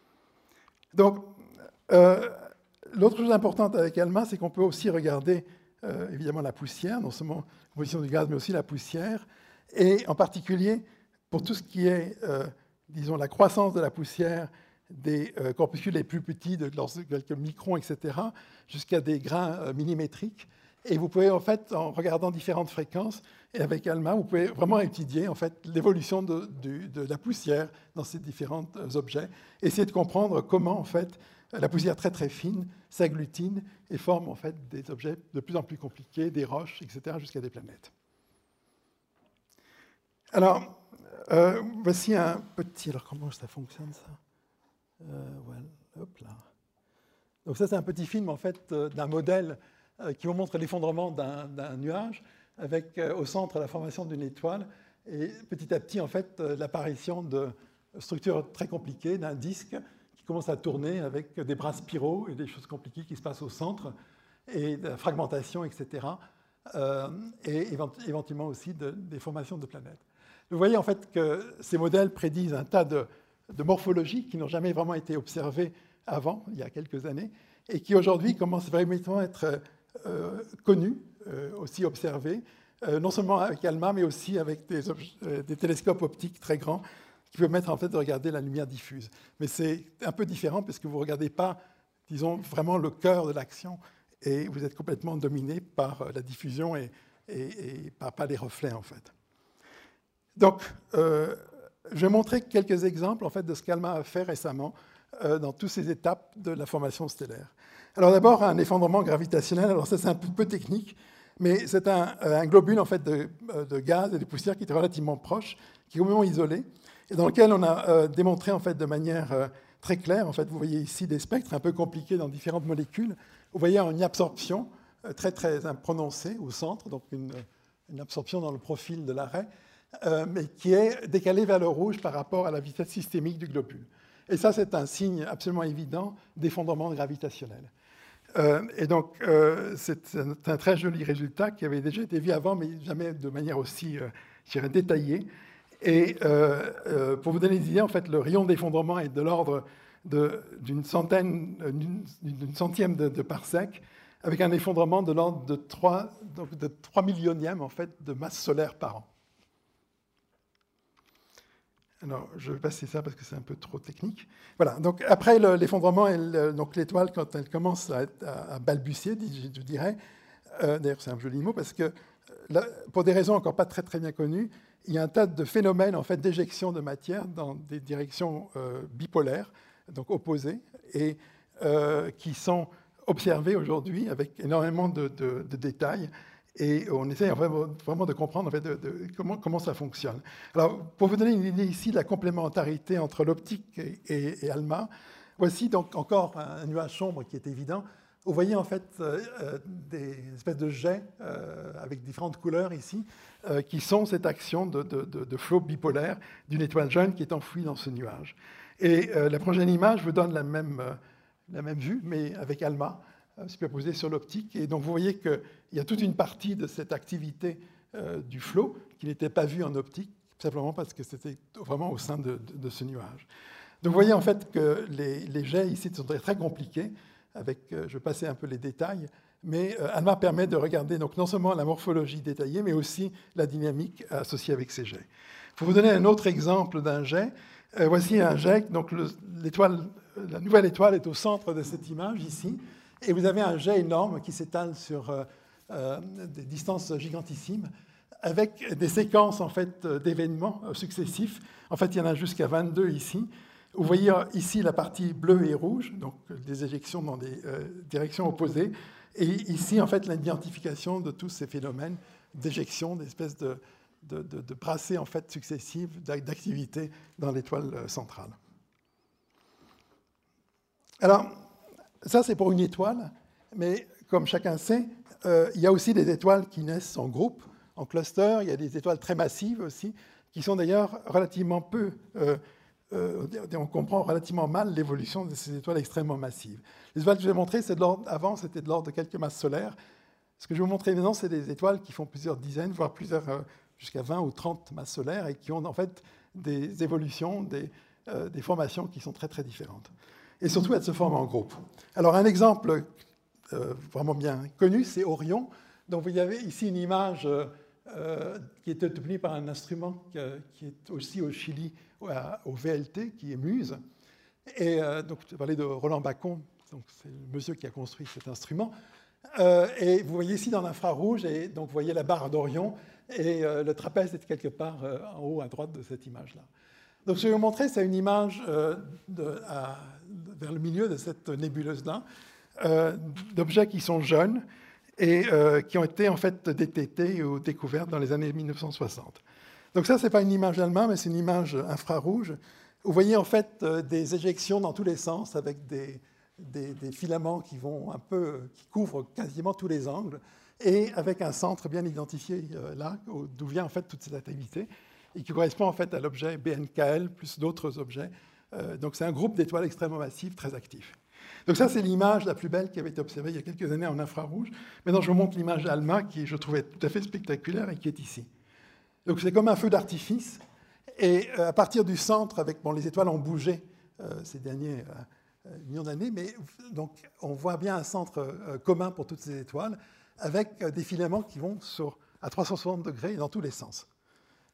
Donc, euh, l'autre chose importante avec ALMA, c'est qu'on peut aussi regarder euh, évidemment la poussière, non seulement la composition du gaz, mais aussi la poussière, et en particulier pour tout ce qui est, euh, disons, la croissance de la poussière, des euh, corpuscules les plus petits, de quelques microns, et cetera, jusqu'à des grains euh, millimétriques. Et vous pouvez, en fait, en regardant différentes fréquences, et avec ALMA, vous pouvez vraiment étudier en fait, l'évolution de, de, de la poussière dans ces différents euh, objets, essayer de comprendre comment, en fait, la poussière très très fine s'agglutine et forme en fait, des objets de plus en plus compliqués, des roches, et cetera, jusqu'à des planètes. Alors, euh, voici un petit... Alors, comment ça fonctionne, ça ? Euh, voilà, hop là. Donc ça, c'est un petit film en fait euh, d'un modèle euh, qui vous montre l'effondrement d'un, d'un nuage avec euh, au centre la formation d'une étoile et petit à petit en fait euh, l'apparition de structures très compliquées d'un disque qui commence à tourner avec des bras spiraux et des choses compliquées qui se passent au centre et de la fragmentation, et cetera. Euh, et éventuellement aussi de, des formations de planètes. Vous voyez en fait que ces modèles prédisent un tas de de morphologie qui n'ont jamais vraiment été observées avant, il y a quelques années, et qui aujourd'hui commencent vraiment à être euh, connues, euh, aussi observées, euh, non seulement avec ALMA, mais aussi avec des, euh, des télescopes optiques très grands, qui peut permettre en fait de regarder la lumière diffuse. Mais c'est un peu différent parce que vous ne regardez pas, disons, vraiment le cœur de l'action et vous êtes complètement dominé par la diffusion et, et, et par, par les reflets, en fait. Donc, euh, je vais montrer quelques exemples en fait, de ce qu'ALMA a fait récemment euh, dans toutes ces étapes de la formation stellaire. Alors d'abord, un effondrement gravitationnel. Alors ça, c'est un peu, peu technique, mais c'est un, un globule en fait, de, de gaz et de poussière qui est relativement proche, qui est complètement isolé, et dans lequel on a euh, démontré en fait, de manière euh, très claire, en fait, vous voyez ici des spectres un peu compliqués dans différentes molécules. Vous voyez une absorption euh, très, très prononcée au centre, donc une, une absorption dans le profil de l'arrêt, euh, mais qui est décalée vers le rouge par rapport à la vitesse systémique du globule. Et ça, c'est un signe absolument évident d'effondrement gravitationnel. Euh, et donc, euh, c'est un, un très joli résultat qui avait déjà été vu avant, mais jamais de manière aussi, euh, je dirais, détaillée. Et euh, euh, pour vous donner une idée, en fait, le rayon d'effondrement est de l'ordre d'une centaine, d'une centième de, de parsec, avec un effondrement de l'ordre de trois, donc de trois millionièmes en fait, de masse solaire par an. Alors, je vais passer ça parce que c'est un peu trop technique. Voilà, donc après l'effondrement, donc l'étoile, quand elle commence à, à, à balbutier, je dirais, euh, d'ailleurs c'est un joli mot, parce que là, pour des raisons encore pas très, très bien connues, il y a un tas de phénomènes en fait, d'éjection de matière dans des directions euh, bipolaires, donc opposées, et euh, qui sont observés aujourd'hui avec énormément de, de, de détails. Et on essaie vraiment, vraiment de comprendre en fait, de, de, comment, comment ça fonctionne. Alors, pour vous donner une idée ici de la complémentarité entre l'optique et, et, et ALMA, voici donc encore un nuage sombre qui est évident. Vous voyez en fait euh, des espèces de jets euh, avec différentes couleurs ici, euh, qui sont cette action de, de, de, de flot bipolaire d'une étoile jeune qui est enfouie dans ce nuage. Et euh, la prochaine image vous donne la même, euh, la même vue, mais avec ALMA, euh, superposée sur l'optique. Et donc vous voyez qu'il y a toute une partie de cette activité euh, du flot qui n'était pas vue en optique, simplement parce que c'était vraiment au sein de, de, de ce nuage. Donc vous voyez en fait que les, les jets ici sont très, très compliqués. Avec, euh, je vais passer un peu les détails, mais euh, ALMA permet de regarder donc, non seulement la morphologie détaillée, mais aussi la dynamique associée avec ces jets. Pour vous donner un autre exemple d'un jet, euh, voici un jet, donc le, la nouvelle étoile est au centre de cette image ici, et vous avez un jet énorme qui s'étale sur euh, euh, des distances gigantissimes, avec des séquences en fait, d'événements successifs. En fait, il y en a jusqu'à vingt-deux ici. Vous voyez ici la partie bleue et rouge, donc des éjections dans des euh, directions opposées, et ici, en fait, l'identification de tous ces phénomènes d'éjection, d'espèces de, de, de, de brassées en fait, successives d'activité dans l'étoile centrale. Alors, ça, c'est pour une étoile, mais comme chacun sait, euh, il y a aussi des étoiles qui naissent en groupe, en cluster. Il y a des étoiles très massives aussi, qui sont d'ailleurs relativement peu... Euh, Euh, on comprend relativement mal l'évolution de ces étoiles extrêmement massives. Les étoiles que je vais montrer, c'est de avant, c'était de l'ordre de quelques masses solaires. Ce que je vais vous montrer maintenant, c'est des étoiles qui font plusieurs dizaines, voire plusieurs, euh, jusqu'à vingt ou trente masses solaires, et qui ont en fait des évolutions, des, euh, des formations qui sont très très différentes. Et surtout, elles se forment en groupe. Alors, un exemple euh, vraiment bien connu, c'est Orion. Donc, vous avez ici une image euh, euh, qui est obtenue par un instrument euh, qui est aussi au Chili, au V L T, qui est MUSE. Et euh, donc, je parlais de Roland Bacon, c'est le monsieur qui a construit cet instrument. Euh, et vous voyez ici dans l'infrarouge, et donc vous voyez la barre d'Orion, et euh, le trapèze est quelque part euh, en haut à droite de cette image-là. Donc, je vais vous montrer, c'est une image euh, de, à, vers le milieu de cette nébuleuse-là, euh, d'objets qui sont jeunes et euh, qui ont été en fait détectés ou découverts dans les années mille neuf cent soixante. Donc ça, ce n'est pas une image ALMA, mais c'est une image infrarouge. Vous voyez en fait des éjections dans tous les sens avec des, des, des filaments qui vont un peu, qui couvrent quasiment tous les angles, et avec un centre bien identifié là, d'où vient en fait toute cette activité, et qui correspond en fait à l'objet B N K L plus d'autres objets. Donc c'est un groupe d'étoiles extrêmement massives très actifs. Donc ça, c'est l'image la plus belle qui avait été observée il y a quelques années en infrarouge. Maintenant, je vous montre l'image ALMA qui, je trouvais tout à fait spectaculaire et qui est ici. Donc c'est comme un feu d'artifice, et à partir du centre, avec, bon, les étoiles ont bougé euh, ces derniers euh, millions d'années, mais donc, on voit bien un centre euh, commun pour toutes ces étoiles, avec euh, des filaments qui vont sur, à trois cent soixante degrés dans tous les sens.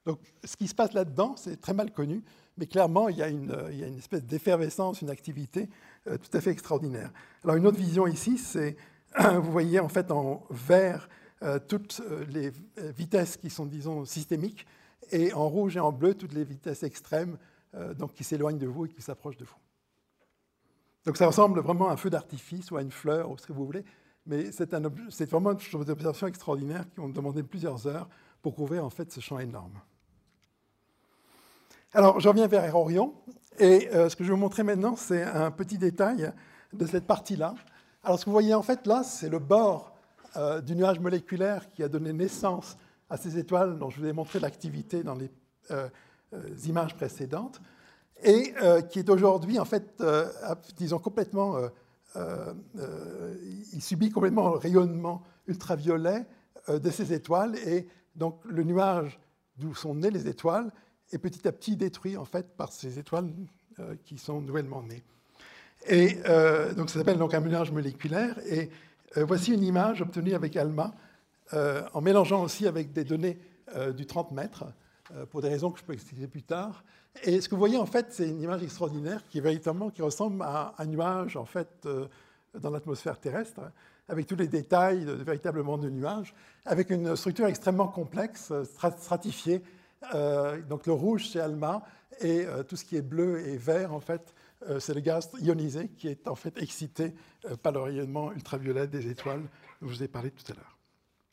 Donc, ce qui se passe là-dedans, c'est très mal connu, mais clairement, il y a une, il y a une espèce d'effervescence, une activité euh, tout à fait extraordinaire. Alors, une autre vision ici, c'est, vous voyez en fait en vert euh, toutes les vitesses qui sont, disons, systémiques, et en rouge et en bleu, toutes les vitesses extrêmes, euh, donc qui s'éloignent de vous et qui s'approchent de vous. Donc, ça ressemble vraiment à un feu d'artifice ou à une fleur, ou ce que vous voulez, mais c'est, un, c'est vraiment une chose d'observation extraordinaire qui ont demandé plusieurs heures pour couvrir en fait ce champ énorme. Alors, je reviens vers Orion, et euh, ce que je vais vous montrer maintenant, c'est un petit détail de cette partie-là. Alors, ce que vous voyez en fait là, c'est le bord euh, du nuage moléculaire qui a donné naissance à ces étoiles dont je vous ai montré l'activité dans les euh, euh, images précédentes, et euh, qui est aujourd'hui, en fait, euh, disons, complètement... Euh, Euh, euh, il subit complètement le rayonnement ultraviolet euh, de ces étoiles, et donc le nuage d'où sont nées les étoiles est petit à petit détruit en fait par ces étoiles euh, qui sont nouvellement nées. Et euh, donc ça s'appelle donc un nuage moléculaire, et euh, voici une image obtenue avec ALMA euh, en mélangeant aussi avec des données euh, du trente mètres euh, pour des raisons que je peux expliquer plus tard. Et ce que vous voyez, en fait, c'est une image extraordinaire qui, est véritablement, qui ressemble à un nuage, en fait, euh, dans l'atmosphère terrestre, avec tous les détails de, de, véritablement de nuages, avec une structure extrêmement complexe, stratifiée. Euh, donc le rouge, c'est ALMA, et euh, tout ce qui est bleu et vert, en fait, euh, c'est le gaz ionisé qui est, en fait, excité euh, par le rayonnement ultraviolet des étoiles dont je vous ai parlé tout à l'heure.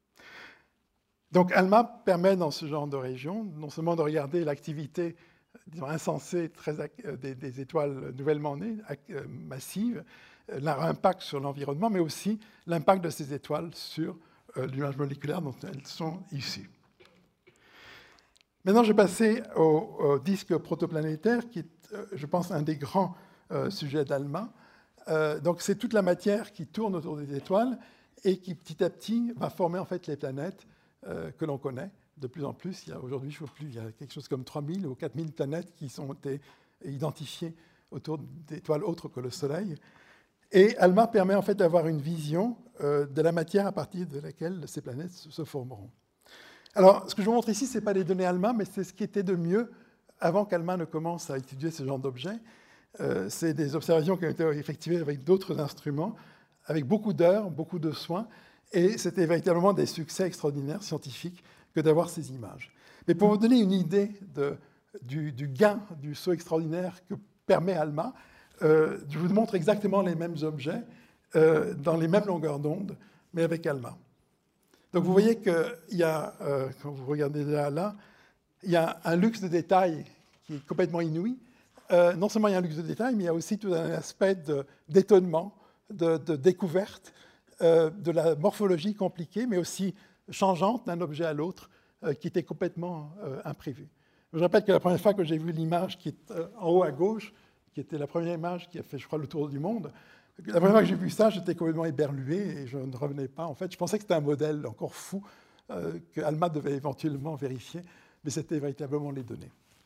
Donc ALMA permet, dans ce genre de région, non seulement de regarder l'activité disons, insensée très, des, des étoiles nouvellement nées, euh, massives, euh, leur impact sur l'environnement, mais aussi l'impact de ces étoiles sur euh, le nuage moléculaire dont elles sont issues. Maintenant, je vais passer au, au disque protoplanétaire, qui est, euh, je pense, un des grands euh, sujets d'ALMA. Euh, donc, c'est toute la matière qui tourne autour des étoiles et qui, petit à petit, va former en fait les planètes euh, que l'on connaît. De plus en plus, il y a aujourd'hui, je ne sais plus, il y a quelque chose comme trois mille ou quatre mille planètes qui sont été identifiées autour d'étoiles autres que le Soleil. Et ALMA permet en fait d'avoir une vision euh, de la matière à partir de laquelle ces planètes se formeront. Alors, ce que je vous montre ici, ce n'est pas les données ALMA, mais c'est ce qui était de mieux avant qu'ALMA ne commence à étudier ce genre d'objets. Euh, c'est des observations qui ont été effectuées avec d'autres instruments, avec beaucoup d'heures, beaucoup de soins, et c'était véritablement des succès extraordinaires scientifiques que d'avoir ces images. Mais pour vous donner une idée de, du, du gain, du saut extraordinaire que permet ALMA, euh, je vous montre exactement les mêmes objets euh, dans les mêmes longueurs d'onde, mais avec ALMA. Donc vous voyez qu'il y a, euh, quand vous regardez là, là, il y a un luxe de détails qui est complètement inouï. Euh, non seulement il y a un luxe de détails, mais il y a aussi tout un aspect de, d'étonnement, de, de découverte, euh, de la morphologie compliquée, mais aussi changeante d'un objet à l'autre, euh, qui était complètement euh, imprévu. Je rappelle que la première fois que j'ai vu l'image qui est euh, en haut à gauche, qui était la première image qui a fait, je crois, le tour du monde, la première fois que j'ai vu ça, j'étais complètement éberlué et je ne revenais pas. En fait, je pensais que c'était un modèle encore fou euh, que ALMA devait éventuellement vérifier, mais c'était véritablement les données.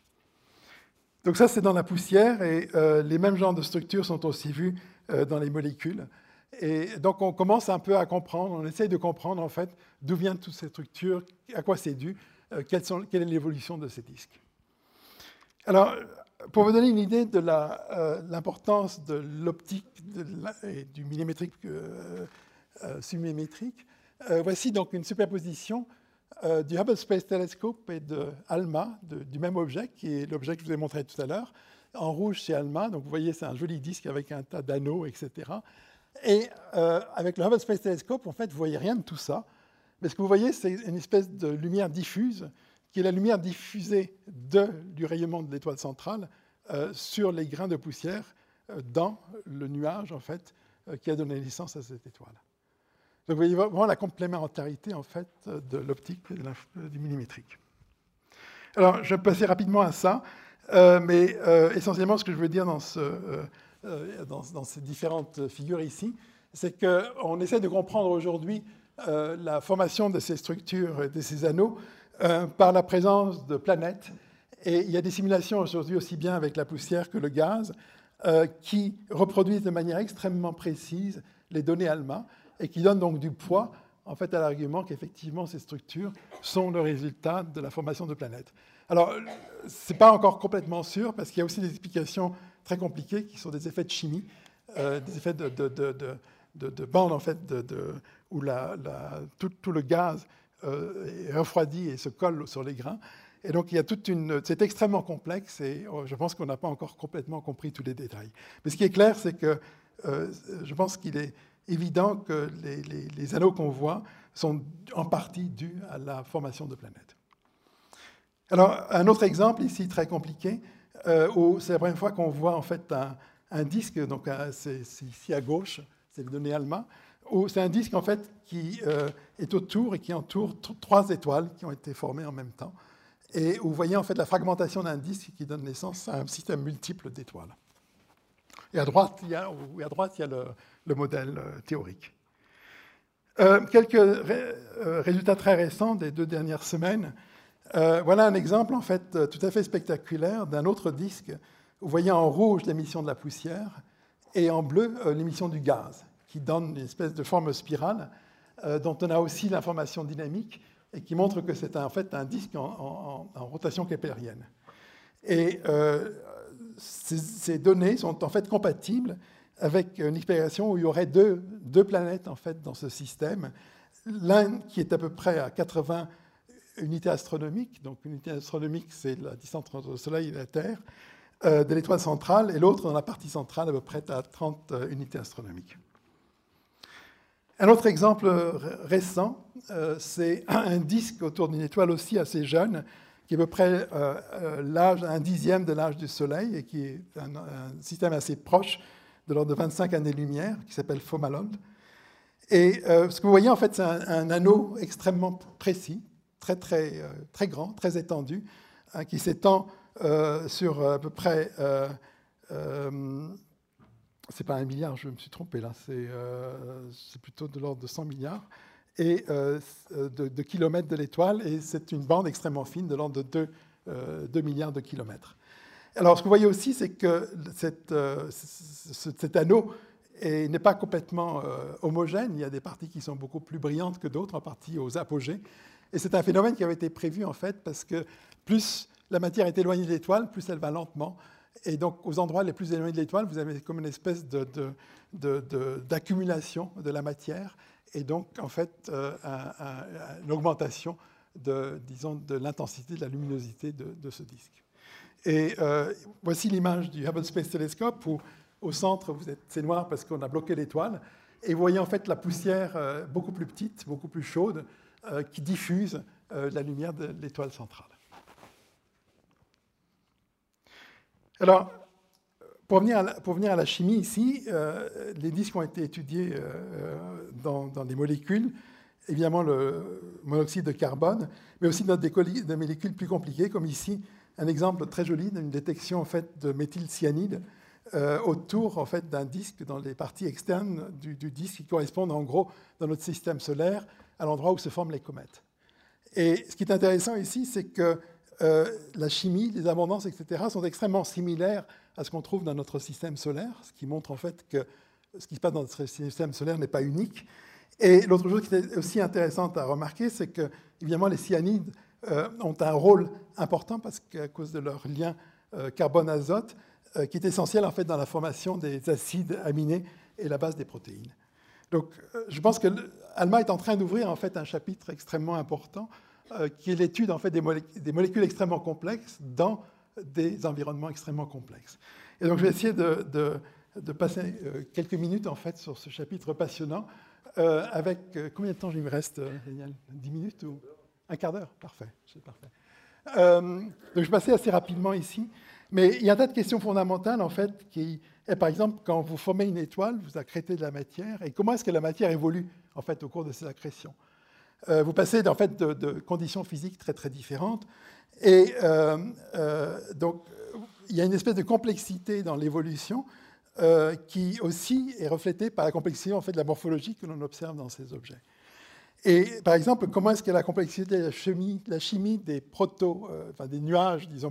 Donc ça, c'est dans la poussière, et euh, les mêmes genres de structures sont aussi vues euh, dans les molécules. Et donc, on commence un peu à comprendre, on essaye de comprendre, en fait, d'où viennent toutes ces structures, à quoi c'est dû, euh, quelles sont, quelle est l'évolution de ces disques. Alors, pour vous donner une idée de la, euh, l'importance de l'optique de la, et du millimétrique euh, euh, submillimétrique, euh, voici donc une superposition euh, du Hubble Space Telescope et de ALMA, de, du même objet, qui est l'objet que je vous ai montré tout à l'heure. En rouge, c'est ALMA, donc vous voyez, c'est un joli disque avec un tas d'anneaux, et cetera. Et euh, avec le Hubble Space Telescope, en fait, vous ne voyez rien de tout ça. Mais ce que vous voyez, c'est une espèce de lumière diffuse, qui est la lumière diffusée de, du rayonnement de l'étoile centrale euh, sur les grains de poussière euh, dans le nuage, en fait, euh, qui a donné naissance à cette étoile. Donc vous voyez vraiment la complémentarité, en fait, de l'optique et de la, du millimétrique. Alors, je vais passer rapidement à ça, euh, mais euh, essentiellement, ce que je veux dire dans ce... Euh, Dans, dans ces différentes figures ici, c'est qu'on essaie de comprendre aujourd'hui euh, la formation de ces structures et de ces anneaux euh, par la présence de planètes. Et il y a des simulations aujourd'hui aussi bien avec la poussière que le gaz euh, qui reproduisent de manière extrêmement précise les données ALMA et qui donnent donc du poids en fait, à l'argument qu'effectivement, ces structures sont le résultat de la formation de planètes. Alors, ce n'est pas encore complètement sûr, parce qu'il y a aussi des explications très compliquées qui sont des effets de chimie, euh, des effets de, de, de, de, de, de bande, en fait, de, de, où la, la, tout, tout le gaz euh, est refroidi et se colle sur les grains. Et donc, il y a toute une... C'est extrêmement complexe et je pense qu'on n'a pas encore complètement compris tous les détails. Mais ce qui est clair, c'est que euh, je pense qu'il est évident que les, les, les anneaux qu'on voit sont en partie dus à la formation de planètes. Alors, un autre exemple ici très compliqué, euh, où c'est la première fois qu'on voit en fait un, un disque, donc c'est ici à gauche, c'est le donné ALMA, où c'est un disque en fait qui euh, est autour et qui entoure trois étoiles qui ont été formées en même temps, et où vous voyez en fait la fragmentation d'un disque qui donne naissance à un système multiple d'étoiles. Et à droite, il y a, et à droite, il y a le, le modèle euh, théorique. Euh, quelques ré, euh, résultats très récents des deux dernières semaines. Euh, voilà un exemple en fait tout à fait spectaculaire d'un autre disque. Vous voyez en rouge l'émission de la poussière et en bleu euh, l'émission du gaz, qui donne une espèce de forme spirale euh, dont on a aussi l'information dynamique et qui montre que c'est en fait un disque en, en, en rotation keplérienne. Et euh, ces, ces données sont en fait compatibles avec une expérimentation où il y aurait deux, deux planètes en fait dans ce système, l'un qui est à peu près à quatre-vingts unités astronomiques, donc une unité astronomique c'est la distance entre le Soleil et la Terre, euh, de l'étoile centrale, et l'autre dans la partie centrale à peu près à trente unités astronomiques. Un autre exemple récent, euh, c'est un disque autour d'une étoile aussi assez jeune, qui est à peu près euh, l'âge, un dixième de l'âge du Soleil, et qui est un, un système assez proche, de l'ordre de vingt-cinq années-lumière, qui s'appelle Fomalhaut. Et euh, ce que vous voyez, en fait, c'est un, un anneau extrêmement précis, très, très, euh, très grand, très étendu, hein, qui s'étend euh, sur à peu près... Euh, euh, c'est pas un milliard, je me suis trompé là, c'est euh, plutôt de l'ordre de cent milliards et, euh, de, de kilomètres de l'étoile, et c'est une bande extrêmement fine de l'ordre de deux, euh, deux milliards de kilomètres. Alors, ce que vous voyez aussi, c'est que cette, euh, cet anneau n'est pas complètement euh, homogène. Il y a des parties qui sont beaucoup plus brillantes que d'autres, en partie aux apogées. Et c'est un phénomène qui avait été prévu, en fait, parce que plus la matière est éloignée de l'étoile, plus elle va lentement. Et donc, aux endroits les plus éloignés de l'étoile, vous avez comme une espèce d'accumulation de, de, de, de la matière, et donc, en fait, euh, un, un, une augmentation de, disons, de l'intensité, de la luminosité de, de ce disque. Et euh, voici l'image du Hubble Space Telescope, où au centre, c'est noir parce qu'on a bloqué l'étoile, et vous voyez en fait la poussière euh, beaucoup plus petite, beaucoup plus chaude, euh, qui diffuse euh, la lumière de l'étoile centrale. Alors, pour venir à la, pour venir à la chimie ici, euh, les disques ont été étudiés euh, dans, dans des molécules, évidemment le monoxyde de carbone, mais aussi dans des, des molécules plus compliquées, comme ici, un exemple très joli d'une détection en fait, de méthylcyanide euh, autour en fait, d'un disque dans les parties externes du, du disque qui correspondent en gros dans notre système solaire à l'endroit où se forment les comètes. Et ce qui est intéressant ici, c'est que euh, la chimie, les abondances, et cetera sont extrêmement similaires à ce qu'on trouve dans notre système solaire, ce qui montre en fait que ce qui se passe dans notre système solaire n'est pas unique. Et l'autre chose qui est aussi intéressante à remarquer, c'est que évidemment les cyanides Euh, ont un rôle important parce qu'à cause de leur lien euh, carbone-azote, euh, qui est essentiel en fait dans la formation des acides aminés et la base des protéines. Donc, euh, je pense que ALMA est en train d'ouvrir en fait un chapitre extrêmement important, euh, qui est l'étude en fait des, molé des molécules extrêmement complexes dans des environnements extrêmement complexes. Et donc, je vais essayer de, de, de passer euh, quelques minutes en fait sur ce chapitre passionnant. Euh, avec euh, combien de temps il me reste, euh, Daniel? dix minutes ou un quart d'heure, parfait, c'est parfait. Euh, donc je vais passer assez rapidement ici, mais il y a un tas de questions fondamentales en fait, qui est par exemple quand vous formez une étoile, vous accrétez de la matière, et comment est-ce que la matière évolue en fait au cours de ces accrétions. Euh, vous passez en fait de, de conditions physiques très très différentes, et euh, euh, donc il y a une espèce de complexité dans l'évolution euh, qui aussi est reflétée par la complexité en fait de la morphologie que l'on observe dans ces objets. Et par exemple, comment est-ce que la complexité de la chimie, la chimie des, proto, euh, enfin, des nuages, disons,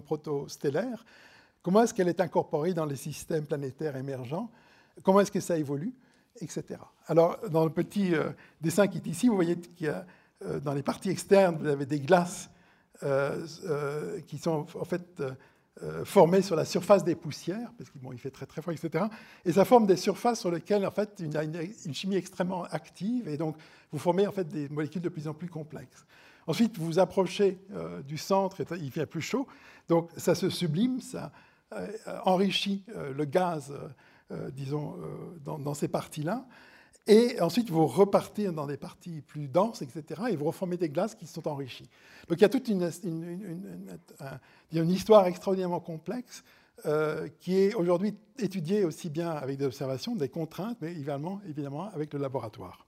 protostellaires, comment est-ce qu'elle est incorporée dans les systèmes planétaires émergents? Comment est-ce que ça évolue? et cetera. Alors, dans le petit euh, dessin qui est ici, vous voyez qu'il y a, euh, dans les parties externes, vous avez des glaces euh, euh, qui sont en fait euh, formées sur la surface des poussières, parce qu'il bon, il fait très très froid, et cetera. Et ça forme des surfaces sur lesquelles en fait, il y a une, une chimie extrêmement active, et donc vous formez en fait des molécules de plus en plus complexes. Ensuite, vous vous approchez euh, du centre, et il fait plus chaud, donc ça se sublime, ça euh, enrichit euh, le gaz, euh, disons, euh, dans, dans ces parties-là, et ensuite vous repartez dans des parties plus denses, et cetera, et vous reformez des glaces qui sont enrichies. Donc il y a toute une, une, une, une, une, une histoire extraordinairement complexe euh, qui est aujourd'hui étudiée aussi bien avec des observations, des contraintes, mais également, évidemment, avec le laboratoire.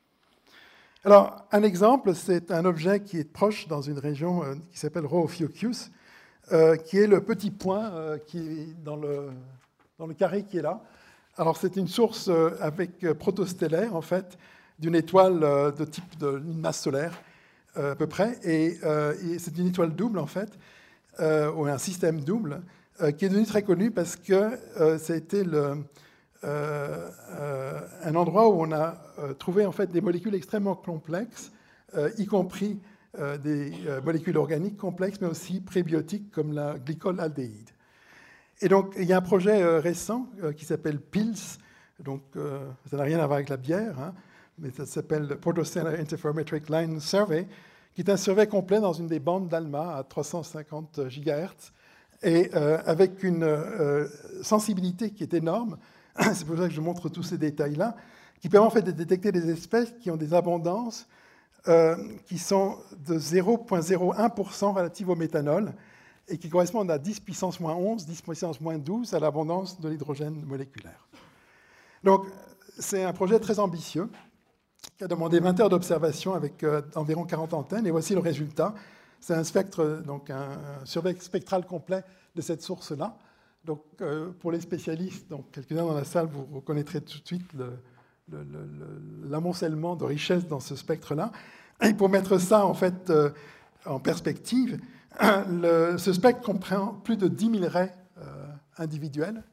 Alors, un exemple, c'est un objet qui est proche dans une région euh, qui s'appelle Rho Ophiuchus, euh, qui est le petit point euh, qui est dans le, dans le carré qui est là. Alors, c'est une source euh, avec euh, protostellaire, en fait, d'une étoile euh, de type d'une masse solaire, euh, à peu près, et, euh, et c'est une étoile double, en fait, euh, ou un système double, euh, qui est devenu très connu parce que euh, ça a été le... Euh, euh, un endroit où on a euh, trouvé en fait des molécules extrêmement complexes, euh, y compris euh, des euh, molécules organiques complexes, mais aussi prébiotiques comme la glycolaldéhyde. Et donc il y a un projet euh, récent euh, qui s'appelle PILS, donc euh, ça n'a rien à voir avec la bière, hein, mais ça s'appelle le Protostellar Interferometric Line Survey, qui est un survey complet dans une des bandes d'ALMA à trois cent cinquante gigahertz, et euh, avec une euh, sensibilité qui est énorme. C'est pour ça que je montre tous ces détails-là, qui permet en fait de détecter des espèces qui ont des abondances euh, qui sont de zéro virgule zéro un pour cent relatives au méthanol et qui correspondent à dix puissance moins onze, dix puissance moins douze à l'abondance de l'hydrogène moléculaire. Donc, c'est un projet très ambitieux qui a demandé vingt heures d'observation avec euh, environ quarante antennes, et voici le résultat. C'est un spectre, donc un, un survey spectral complet de cette source-là. Donc, euh, pour les spécialistes, donc quelques-uns dans la salle, vous reconnaîtrez tout de suite le, le, le, l'amoncellement de richesse dans ce spectre-là. Et pour mettre ça, en fait, euh, en perspective, le, ce spectre comprend plus de dix mille raies euh, individuelles.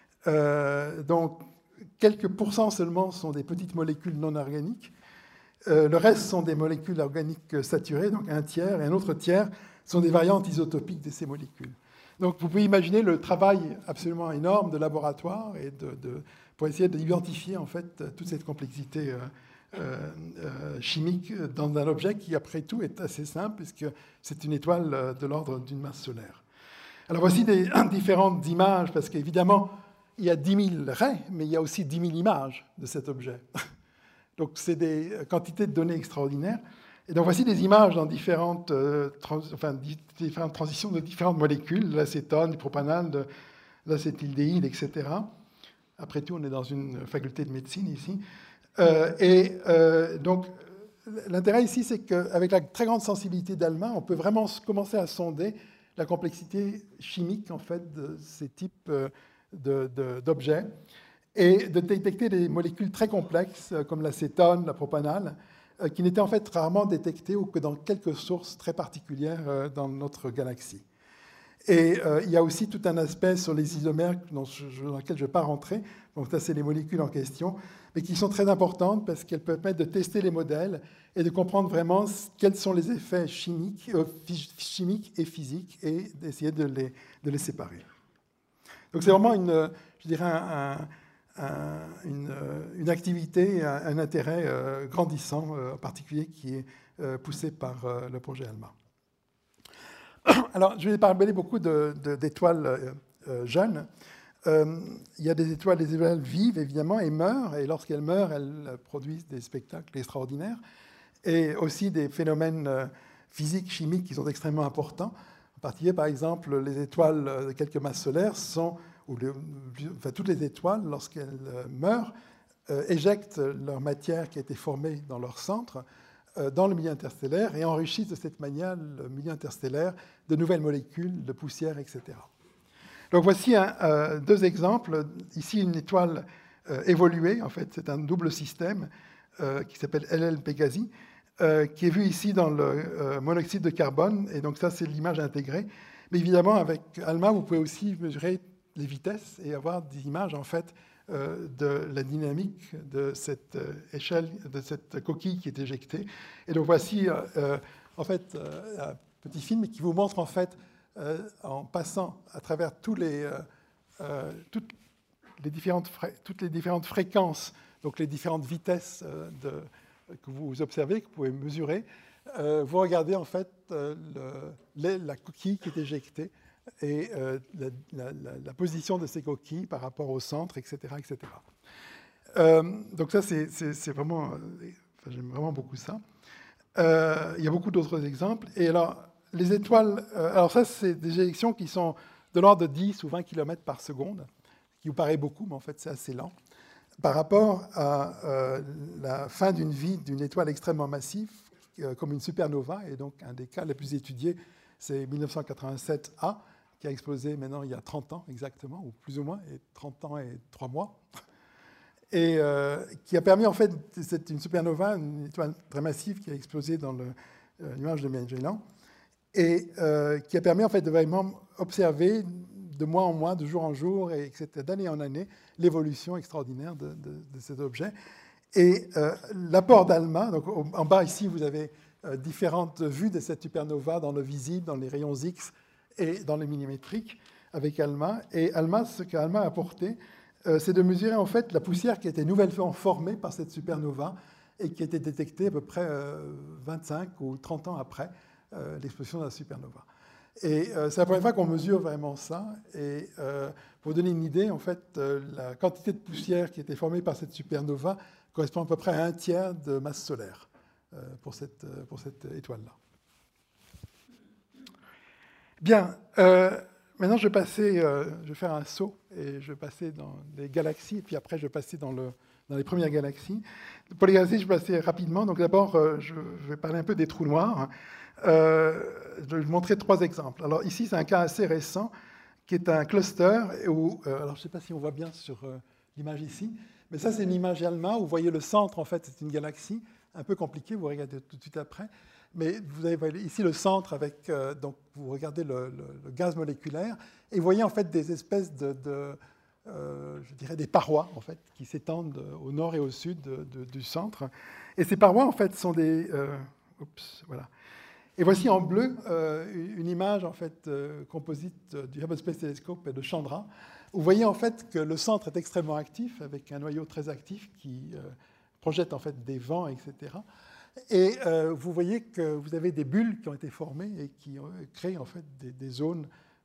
Euh, donc, quelques pourcents seulement sont des petites molécules non organiques. Euh, le reste sont des molécules organiques saturées, donc un tiers, et un autre tiers sont des variantes isotopiques de ces molécules. Donc, vous pouvez imaginer le travail absolument énorme de laboratoire et de, de, pour essayer d'identifier en fait toute cette complexité euh, euh, chimique dans un objet qui, après tout, est assez simple puisque c'est une étoile de l'ordre d'une masse solaire. Alors, voici des différentes images parce qu'évidemment, il y a dix mille raies, mais il y a aussi dix mille images de cet objet. Donc, c'est des quantités de données extraordinaires. Et donc, voici des images dans différentes, euh, trans, enfin, différentes transitions de différentes molécules, de l'acétone, du propanal, de l'acétaldéhyde, et cetera. Après tout, on est dans une faculté de médecine ici. Euh, et euh, donc, l'intérêt ici, c'est qu'avec la très grande sensibilité d'ALMA, on peut vraiment commencer à sonder la complexité chimique, en fait, de ces types de, de, d'objets et de détecter des molécules très complexes, comme l'acétone, la propanal, qui n'étaient en fait rarement détectées ou que dans quelques sources très particulières dans notre galaxie. Et euh, il y a aussi tout un aspect sur les isomères dans, je, dans lequel je ne vais pas rentrer, donc ça c'est les molécules en question, mais qui sont très importantes parce qu'elles permettent de tester les modèles et de comprendre vraiment quels sont les effets chimiques, euh, chimiques et physiques et d'essayer de les, de les séparer. Donc c'est vraiment une, je dirais un, un Un, une, une activité, un, un intérêt euh, grandissant, euh, en particulier, qui est euh, poussé par euh, le projet ALMA. Alors, je vais parler beaucoup de, de, d'étoiles euh, jeunes. Euh, il y a des étoiles, des étoiles vivent, évidemment, et meurent, et lorsqu'elles meurent, elles produisent des spectacles extraordinaires, et aussi des phénomènes euh, physiques, chimiques qui sont extrêmement importants. En particulier, par exemple, les étoiles de quelques masses solaires sont... où le, enfin, toutes les étoiles, lorsqu'elles meurent, euh, éjectent leur matière qui a été formée dans leur centre euh, dans le milieu interstellaire et enrichissent de cette manière le milieu interstellaire de nouvelles molécules, de poussière, et cetera. Donc voici un, euh, deux exemples. Ici, une étoile euh, évoluée, en fait, c'est un double système euh, qui s'appelle L L Pegasi, euh, qui est vu ici dans le euh, monoxyde de carbone, et donc ça, c'est l'image intégrée. Mais évidemment, avec ALMA, vous pouvez aussi mesurer les vitesses et avoir des images en fait euh, de la dynamique de cette euh, échelle, de cette coquille qui est éjectée. Et donc voici euh, euh, en fait euh, un petit film qui vous montre en fait, euh, en passant à travers tous les, euh, euh, toutes, les différentes toutes les différentes fréquences, donc les différentes vitesses euh, de, que vous observez, que vous pouvez mesurer, euh, vous regardez en fait euh, le, la coquille qui est éjectée et euh, la, la, la, la position de ces coquilles par rapport au centre, et cetera, et cetera. Euh, donc ça, c'est, c'est, c'est vraiment, euh, enfin, j'aime vraiment beaucoup ça. Euh, il y a beaucoup d'autres exemples. Et alors, les étoiles, euh, alors ça, c'est des éjections qui sont de l'ordre de dix ou vingt kilomètres par seconde, qui vous paraît beaucoup, mais en fait, c'est assez lent, par rapport à euh, la fin d'une vie d'une étoile extrêmement massive, euh, comme une supernova. Et donc, un des cas les plus étudiés, c'est mille neuf cent quatre-vingt-sept A, qui a explosé maintenant il y a trente ans exactement, ou plus ou moins, et trente ans et trois mois, et euh, qui a permis en fait, c'est une supernova, une étoile très massive qui a explosé dans le euh, nuage de Magellan, et euh, qui a permis en fait de vraiment observer de mois en mois, de jour en jour, et etc., d'année en année, l'évolution extraordinaire de, de, de cet objet. Et euh, l'apport d'ALMA, donc en bas ici vous avez euh, différentes vues de cette supernova dans le visible, dans les rayons X, et dans les millimétriques avec ALMA. Et ALMA, ce qu'ALMA a apporté, euh, c'est de mesurer en fait la poussière qui était nouvellement formée par cette supernova et qui a été détectée à peu près euh, vingt-cinq ou trente ans après euh, l'explosion de la supernova. Et euh, c'est la première fois qu'on mesure vraiment ça. Et euh, pour vous donner une idée, en fait, euh, la quantité de poussière qui était formée par cette supernova correspond à peu près à un tiers de masse solaire euh, pour cette, pour cette étoile-là. Bien, euh, maintenant je vais passer, euh, je vais faire un saut et je vais passer dans les galaxies, et puis après je vais passer dans, le, dans les premières galaxies. Pour les galaxies, je vais passer rapidement. Donc d'abord, euh, je vais parler un peu des trous noirs. Euh, je vais vous montrer trois exemples. Alors ici, c'est un cas assez récent, qui est un cluster où, euh, alors je ne sais pas si on voit bien sur euh, l'image ici, mais ça c'est une image ALMA où vous voyez le centre, en fait, c'est une galaxie, un peu compliquée, vous regardez tout de suite après. Mais vous avez ici le centre avec, euh, donc vous regardez le, le, le gaz moléculaire et vous voyez en fait des espèces de, de euh, je dirais des parois en fait qui s'étendent au nord et au sud de, de, du centre. Et ces parois en fait sont des, euh, oups, voilà. Et voici en bleu euh, une image en fait euh, composite du Hubble Space Telescope et de Chandra. Vous voyez en fait que le centre est extrêmement actif avec un noyau très actif qui euh, projette en fait des vents, et cetera. Et euh, vous voyez que vous avez des bulles qui ont été formées et qui ont créé en fait des, des zones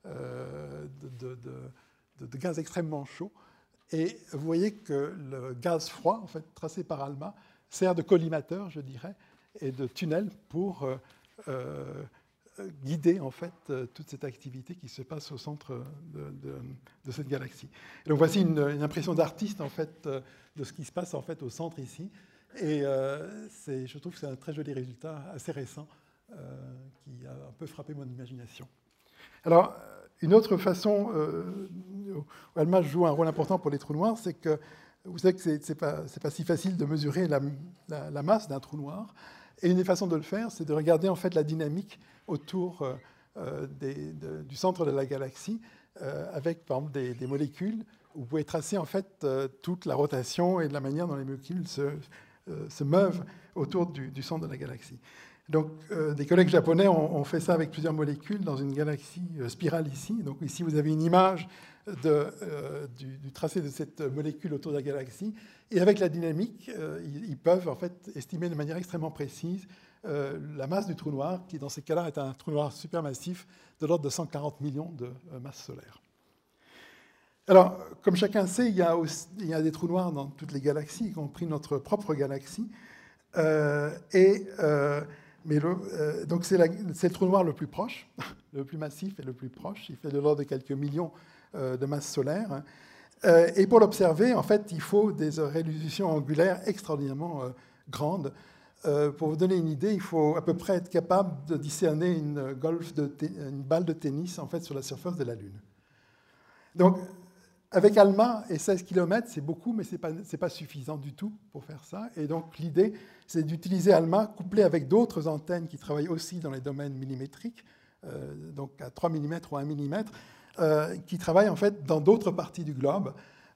euh, de, de, de, de gaz extrêmement chaud. Et vous voyez que le gaz froid, en fait, tracé par ALMA, sert de collimateur, je dirais, et de tunnel pour euh, euh, guider en fait toute cette activité qui se passe au centre de, de, de cette galaxie. Et donc voici une, une impression d'artiste en fait de ce qui se passe en fait au centre ici. Et euh, c'est, je trouve que c'est un très joli résultat, assez récent, euh, qui a un peu frappé mon imagination. Alors, une autre façon euh, où ALMA joue un rôle important pour les trous noirs, c'est que vous savez que ce n'est pas, c'est pas si facile de mesurer la, la, la masse d'un trou noir. Et une des façons de le faire, c'est de regarder en fait la dynamique autour euh, des, de, du centre de la galaxie, euh, avec par exemple des, des molécules, où vous pouvez tracer en fait euh, toute la rotation et la manière dont les molécules se Euh, se meuvent autour du, du centre de la galaxie. Donc, euh, des collègues japonais ont, ont fait ça avec plusieurs molécules dans une galaxie euh, spirale ici. Donc, ici, vous avez une image de, euh, du, du tracé de cette molécule autour de la galaxie. Et avec la dynamique, euh, ils, ils peuvent en fait estimer de manière extrêmement précise euh, la masse du trou noir, qui dans ces cas-là est un trou noir supermassif de l'ordre de cent quarante millions de euh, masses solaires. Alors, comme chacun sait, il y, a aussi, il y a des trous noirs dans toutes les galaxies, y compris notre propre galaxie. Euh, et, euh, mais le, euh, donc c'est, la, c'est le trou noir le plus proche, le plus massif et le plus proche. Il fait de l'ordre de quelques millions euh, de masses solaires. Euh, et pour l'observer, en fait, il faut des résolutions angulaires extraordinairement euh, grandes. Euh, pour vous donner une idée, il faut à peu près être capable de discerner une, golf de t- une balle de tennis en fait, sur la surface de la Lune. Donc, avec ALMA et seize kilomètres, c'est beaucoup, mais ce n'est pas, c'est pas suffisant du tout pour faire ça. Et donc, l'idée, c'est d'utiliser ALMA couplé avec d'autres antennes qui travaillent aussi dans les domaines millimétriques, euh, donc à trois millimètres ou un millimètre, euh, qui travaillent en fait dans d'autres parties du globe,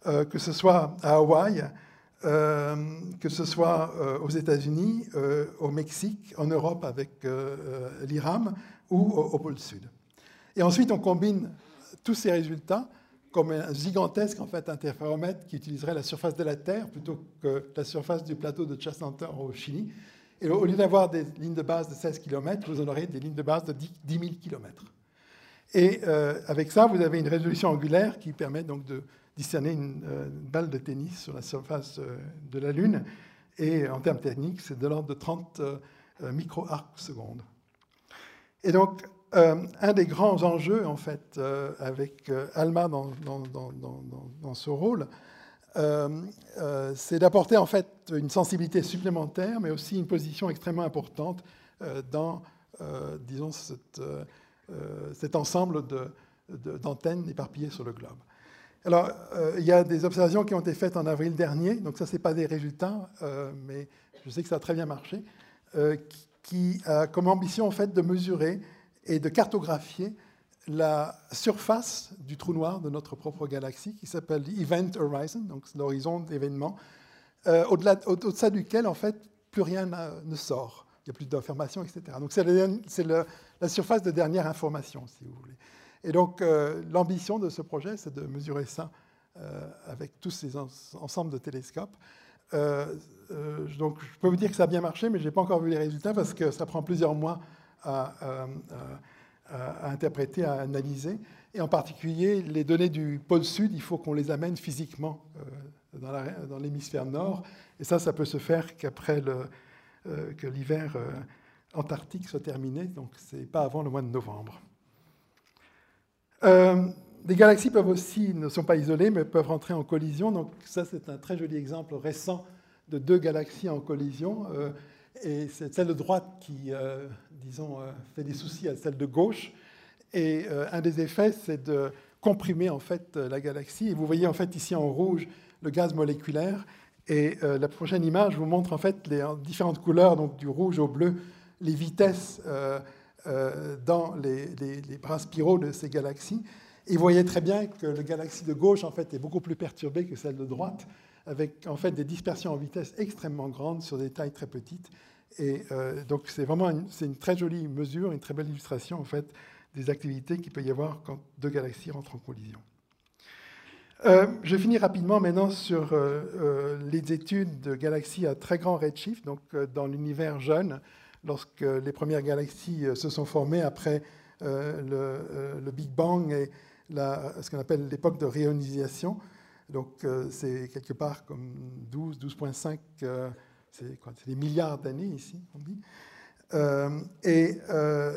euh, que ce soit à Hawaï, euh, que ce soit euh, aux États-Unis, euh, au Mexique, en Europe avec euh, euh, l'I R A M ou au, au pôle Sud. Et ensuite, on combine tous ces résultats comme un gigantesque en fait, interféromètre qui utiliserait la surface de la Terre plutôt que la surface du plateau de Chassanteur au Chili. Et au lieu d'avoir des lignes de base de seize kilomètres, vous en aurez des lignes de base de dix mille kilomètres. Et euh, avec ça, vous avez une résolution angulaire qui permet donc de discerner une, euh, une balle de tennis sur la surface euh, de la Lune. Et en termes techniques, c'est de l'ordre de trente euh, micro-arcs secondes. Et donc, Euh, un des grands enjeux, en fait, euh, avec euh, ALMA dans, dans, dans, dans, dans ce rôle, euh, euh, c'est d'apporter, en fait, une sensibilité supplémentaire, mais aussi une position extrêmement importante euh, dans, euh, disons, cette, euh, cet ensemble de, de, d'antennes éparpillées sur le globe. Alors, euh, il y a des observations qui ont été faites en avril dernier, donc ça, ce n'est pas des résultats, euh, mais je sais que ça a très bien marché, euh, qui, qui a comme ambition, en fait, de mesurer et de cartographier la surface du trou noir de notre propre galaxie, qui s'appelle l'Event Horizon, donc l'horizon d'événements, euh, au-delà, au-delà duquel, en fait, plus rien ne sort. Il n'y a plus d'informations, et cetera. Donc, c'est, le, c'est le, la surface de dernière information, si vous voulez. Et donc, euh, l'ambition de ce projet, c'est de mesurer ça euh, avec tous ces en, ensembles de télescopes. Euh, euh, donc, je peux vous dire que ça a bien marché, mais je n'ai pas encore vu les résultats parce que ça prend plusieurs mois À, à, à interpréter, à analyser. Et en particulier, les données du pôle sud, il faut qu'on les amène physiquement euh, dans, la, dans l'hémisphère nord. Et ça, ça peut se faire qu'après le, euh, que l'hiver euh, antarctique soit terminé. Donc, ce n'est pas avant le mois de novembre. Euh, les galaxies peuvent aussi, ne sont pas isolées, mais peuvent rentrer en collision. Donc, ça, c'est un très joli exemple récent de deux galaxies en collision. Euh, Et c'est celle de droite qui, euh, disons, euh, fait des soucis à celle de gauche. Et euh, un des effets, c'est de comprimer en fait la galaxie. Et vous voyez en fait ici en rouge le gaz moléculaire. Et euh, la prochaine image vous montre en fait les différentes couleurs, donc du rouge au bleu, les vitesses euh, euh, dans les, les, les bras spiraux de ces galaxies. Et vous voyez très bien que la galaxie de gauche en fait est beaucoup plus perturbée que celle de droite, avec en fait des dispersions en vitesse extrêmement grandes sur des tailles très petites. Et euh, donc c'est vraiment une, c'est une très jolie mesure, une très belle illustration en fait des activités qu'il peut y avoir quand deux galaxies rentrent en collision. Euh, je finis rapidement maintenant sur euh, euh, les études de galaxies à très grand redshift, donc euh, dans l'univers jeune, lorsque les premières galaxies euh, se sont formées après euh, le, euh, le Big Bang et la, ce qu'on appelle l'époque de réionisation. Donc, euh, c'est quelque part comme douze, douze virgule cinq, euh, c'est, quoi, c'est des milliards d'années ici, on dit. Euh, et euh,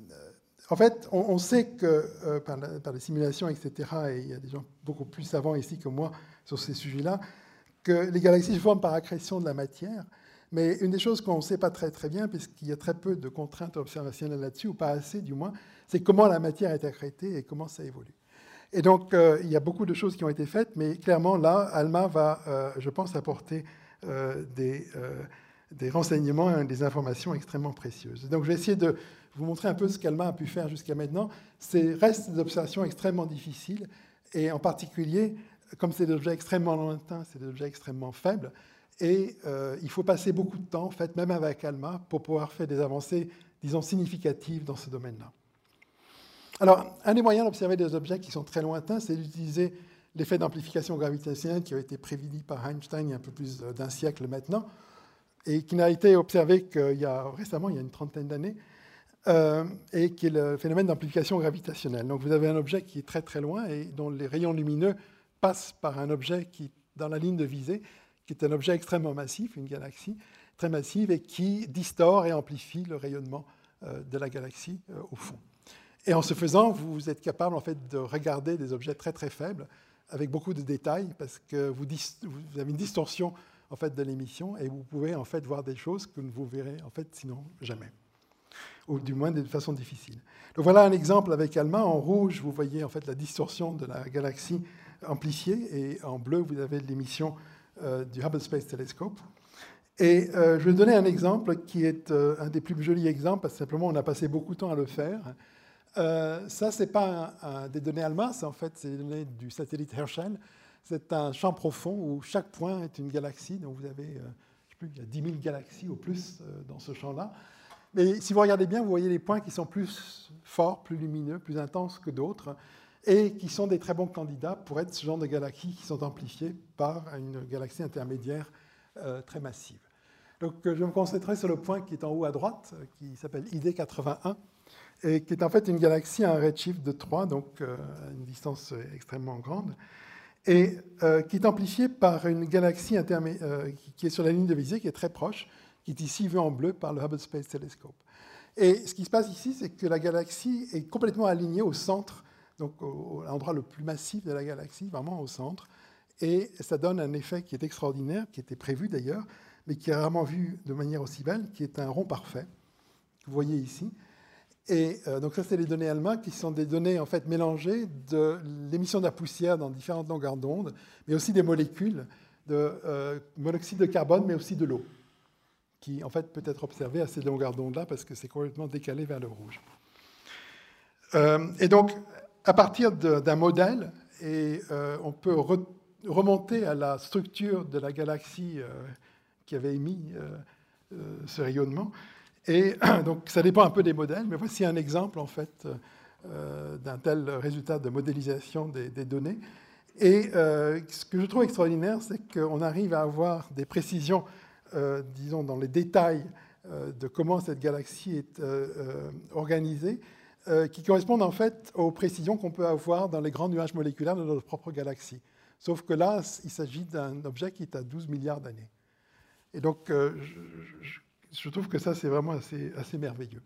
en fait, on, on sait que euh, par, la, par les simulations, et cetera, et il y a des gens beaucoup plus savants ici que moi sur ces sujets-là, que les galaxies se forment par accrétion de la matière. Mais une des choses qu'on ne sait pas très, très bien, puisqu'il y a très peu de contraintes observationnelles là-dessus, ou pas assez du moins, c'est comment la matière est accrétée et comment ça évolue. Et donc, euh, il y a beaucoup de choses qui ont été faites, mais clairement, là, ALMA va, euh, je pense, apporter euh, des, euh, des renseignements et des informations extrêmement précieuses. Donc, je vais essayer de vous montrer un peu ce qu'ALMA a pu faire jusqu'à maintenant. C'est restent des observations extrêmement difficiles, et en particulier, comme c'est des objets extrêmement lointains, c'est des objets extrêmement faibles, et euh, il faut passer beaucoup de temps, en fait, même avec ALMA, pour pouvoir faire des avancées, disons, significatives dans ce domaine-là. Alors, un des moyens d'observer des objets qui sont très lointains, c'est d'utiliser l'effet d'amplification gravitationnelle qui a été prévu par Einstein il y a un peu plus d'un siècle maintenant, et qui n'a été observé qu'il y a récemment, il y a une trentaine d'années, euh, et qui est le phénomène d'amplification gravitationnelle. Donc, vous avez un objet qui est très très loin et dont les rayons lumineux passent par un objet qui, dans la ligne de visée, qui est un objet extrêmement massif, une galaxie très massive, et qui distord et amplifie le rayonnement euh, de la galaxie euh, au fond. Et en ce faisant, vous êtes capable en fait, de regarder des objets très très faibles avec beaucoup de détails parce que vous, vous avez une distorsion en fait, de l'émission et vous pouvez en fait, voir des choses que vous verrez en fait, sinon jamais, ou du moins de façon difficile. Donc voilà un exemple avec ALMA. En rouge, vous voyez en fait, la distorsion de la galaxie amplifiée et en bleu, vous avez l'émission euh, du Hubble Space Telescope. Et euh, je vais donner un exemple qui est euh, un des plus jolis exemples parce que simplement on a passé beaucoup de temps à le faire. Euh, ça, ce n'est pas un, un, des données ALMA, c'est en fait des données du satellite Herschel. c'est un champ profond où chaque point est une galaxie. Donc vous avez, euh, je sais plus, il y a dix mille galaxies au plus euh, dans ce champ-là. Mais si vous regardez bien, vous voyez les points qui sont plus forts, plus lumineux, plus intenses que d'autres, et qui sont des très bons candidats pour être ce genre de galaxies qui sont amplifiées par une galaxie intermédiaire euh, très massive. Donc je vais me concentrer sur le point qui est en haut à droite, qui s'appelle I D quatre-vingt-un, et qui est en fait une galaxie à un redshift de trois, donc euh, à une distance extrêmement grande, et euh, qui est amplifiée par une galaxie euh, qui est sur la ligne de visée, qui est très proche, qui est ici vue en bleu par le Hubble Space Telescope. Et ce qui se passe ici, c'est que la galaxie est complètement alignée au centre, donc à l'endroit le plus massif de la galaxie, vraiment au centre, et ça donne un effet qui est extraordinaire, qui était prévu d'ailleurs, mais qui est rarement vu de manière aussi belle, qui est un rond parfait, que vous voyez ici. Et euh, donc ça, c'est les données ALMA, qui sont des données en fait mélangées de l'émission de la poussière dans différentes longueurs d'onde, mais aussi des molécules de euh, monoxyde de carbone, mais aussi de l'eau, qui en fait peut être observée à ces longueurs d'onde-là, parce que c'est complètement décalé vers le rouge. Euh, et donc, à partir d'un modèle, et, euh, on peut re remonter à la structure de la galaxie euh, qui avait émis euh, euh, ce rayonnement. Et donc, ça dépend un peu des modèles, mais voici un exemple, en fait, euh, d'un tel résultat de modélisation des, des données. Et euh, ce que je trouve extraordinaire, c'est qu'on arrive à avoir des précisions, euh, disons, dans les détails euh, de comment cette galaxie est euh, euh, organisée, euh, qui correspondent, en fait, aux précisions qu'on peut avoir dans les grands nuages moléculaires de notre propre galaxie. Sauf que là, il s'agit d'un objet qui est à douze milliards d'années. Et donc, euh, je, je, je trouve que ça, c'est vraiment assez, assez merveilleux.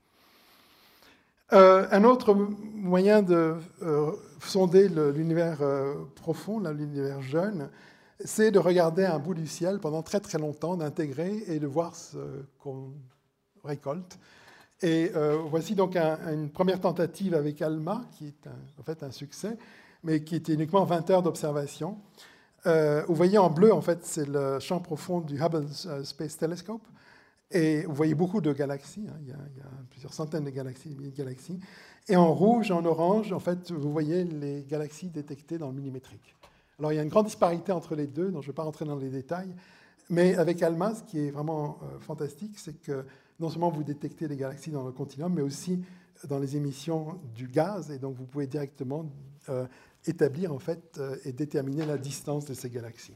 Euh, un autre moyen de euh, sonder l'univers euh, profond, l'univers jeune, c'est de regarder un bout du ciel pendant très très longtemps, d'intégrer et de voir ce qu'on récolte. Et euh, voici donc un, une première tentative avec ALMA, qui est un, en fait un succès, mais qui était uniquement vingt heures d'observation. Euh, vous voyez en bleu, en fait, c'est le champ profond du Hubble Space Telescope. Et vous voyez beaucoup de galaxies, hein, il, y a, il y a plusieurs centaines de galaxies, des milliers de galaxies. Et en rouge, en orange, en fait, vous voyez les galaxies détectées dans le millimétrique. Alors, il y a une grande disparité entre les deux, donc je ne vais pas rentrer dans les détails. Mais avec ALMA, ce qui est vraiment euh, fantastique, c'est que non seulement vous détectez les galaxies dans le continuum, mais aussi dans les émissions du gaz. Et donc, vous pouvez directement euh, établir, en fait, euh, et déterminer la distance de ces galaxies.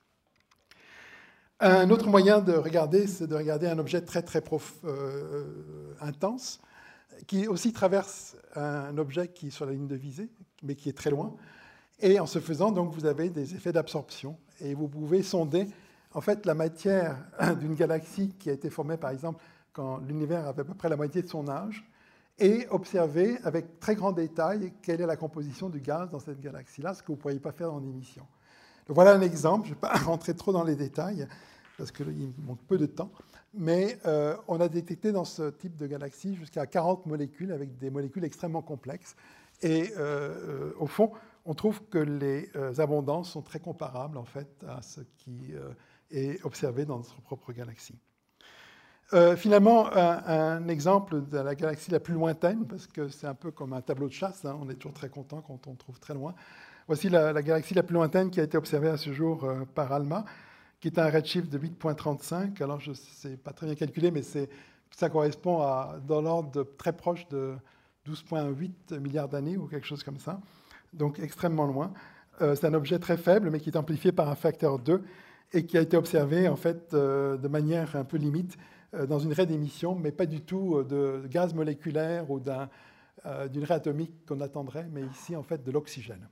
Un autre moyen de regarder, c'est de regarder un objet très, très prof, euh, intense, qui aussi traverse un objet qui est sur la ligne de visée, mais qui est très loin. Et en ce faisant, donc, vous avez des effets d'absorption. Et vous pouvez sonder, en fait, la matière d'une galaxie qui a été formée, par exemple, quand l'univers avait à peu près la moitié de son âge, et observer avec très grand détail quelle est la composition du gaz dans cette galaxie-là, ce que vous ne pourriez pas faire en émission. Donc, voilà un exemple. Je ne vais pas rentrer trop dans les détails, parce qu'il manque peu de temps, mais euh, on a détecté dans ce type de galaxie jusqu'à quarante molécules, avec des molécules extrêmement complexes. Et euh, au fond, on trouve que les euh, abondances sont très comparables, en fait, à ce qui euh, est observé dans notre propre galaxie. Euh, finalement, un, un exemple de la galaxie la plus lointaine, parce que c'est un peu comme un tableau de chasse, hein, on est toujours très content quand on trouve très loin. Voici la, la galaxie la plus lointaine qui a été observée à ce jour euh, par ALMA, qui est un redshift de huit virgule trente-cinq. Alors, je ne sais pas très bien calculer, mais ça correspond à dans l'ordre très proche de douze virgule huit milliards d'années ou quelque chose comme ça, donc extrêmement loin. Euh, c'est un objet très faible, mais qui est amplifié par un facteur deux et qui a été observé en fait euh, de manière un peu limite euh, dans une raie d'émission, mais pas du tout de gaz moléculaire ou d'un, euh, d'une raie atomique qu'on attendrait, mais ici en fait de l'oxygène.